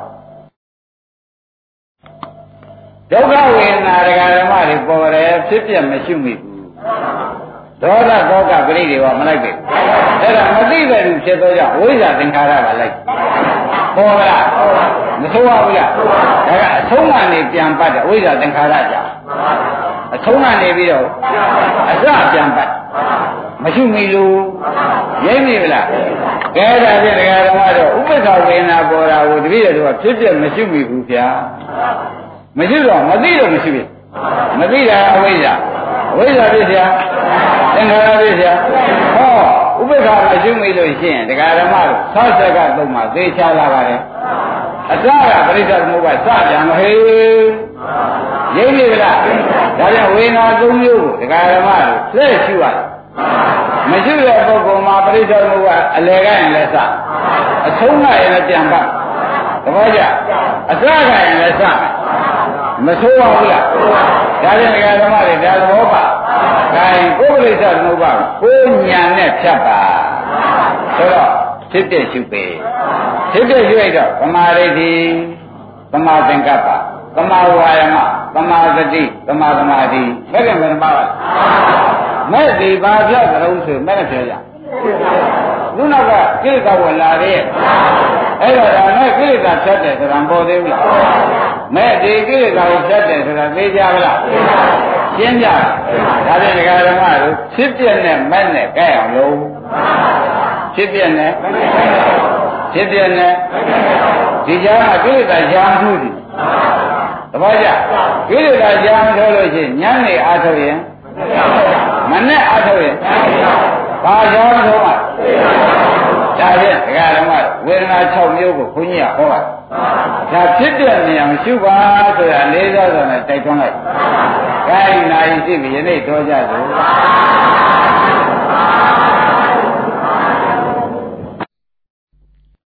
ဒုက္ခဝေဒနာဒကာဓမ္မတွေပေါ်တယ်ဖြစ်ပြမရှိမိဘူးဒေါသကောကပရိဒီဝမလိုက်ပြီအဲ့ဒါမသိတဲ့လူဖြစ်သောကြောင့်ဝိဇ္ဇာသင်္ခါရပါလိုက်ပေါ်လားမဆိုးပါဘူးလားဒါကအဆုံးကနေပြန်ပတ်တယ်ဝိဇ္ဇာသင်္ခါရကြောင့်အဆုံးကနေပြီးတော့အစပြန်ပတ်မရှိမိလို့ရိမ့်မိဗလားကဲဒါဖြင့်ဒကာဓမ္မတို့ဥပ္ပခဝေဒနာပေါ်တာကိုတပည့်တော်ကဖြစ်ဖြစ်မရှိမိဘူးဗျာမရှိတော့မသိတော့မရှိပြီမသိတာအဝိဇ္ဇာဖြစ်เสียသင်္ခါရဖြစ်เสียဟောဥပ္ပခမရှိမိလို့ရှိရင်ဒကာဓမ္မတို့ဆောက်ဆက်ကသုံးမှာသေချာလာပါတယ်အစကပရိစ္ဆေသမုပ္ပါစပြန်မဟေးရိမ့်မိဗလားဒါကြောင့်ဝေဒနာ၃မျိုးကိုဒကာဓမ္မတို့လက်ရှိရတယ်မရှိတဲ့ပုဂ္ဂိုလ်မှာပရိစ္ဆေသမုပ္ပါအလယ်ကရင်လည်းစအဆုံးကရင်လည်းပြန်ပတ်သဘောကျအစကရင်လည်းစမဆိုးပါဘူးလားဒါဖြင့်ဒကာဓမ္မတွေဒါသဘောပါဒါရင်ကိုယ်ပရိစ္ဆေသမုပ္ပါကိုညာနဲ့ဖြတ်ပါဆိုတော့ဖြစ်တဲ့ရှုပေဖြစ်တဲ့ရှုလိုက်တော့သမာဓိတိသမာသင်္ကပ္ပသမာဝါယမသမာသတိသမာသမာဓိမဲ့ကံဘယ်နှပါလဲမဲ့ဒီဘာဖြတ်ကြုံဆိုမဲ့နဲ့ပြောကြခုနောက်ကကိလေသာဝင်လာတဲ့အဲ့တော့ဒါနဲ့ကိလေသာဖြတ်တယ်ဆိုတာပေါ်သေးဘူးလားမဲ့ဒီကိလေသာကိုဖြတ်တယ်ဆိုတာသိကြပါလားရှင်းကြဒါဖြင့်ဒကာဓမ္မတို့ဖြစ်ပြနဲ့မဲ့နဲ့ကြိုက်အောင်လုပ်ဖြစ်ပြနဲ့ဒီကြားမှာကိလေသာရှားမှုတွေသဘောကျကိလေသာရှားထိုးလို့ရှိရင်ညနေအားထုတ်ရင်မနဲ့အားထုတ်ရင်ဘာရှားထိုးမှာဒါဖြင့်ဒကာဓမ္မဝေဒနာ6မျိုးကိုခွန်ကြီးကဟောပါတယ်ဒါဖြစ်တဲ့နေရာရှုပါဆိုတာလေးစားစွာနဲ့တိုက်တွန်းလိုက်ခိုင်းနိုင်ရှိပြီယနေ့တော်ကြစို့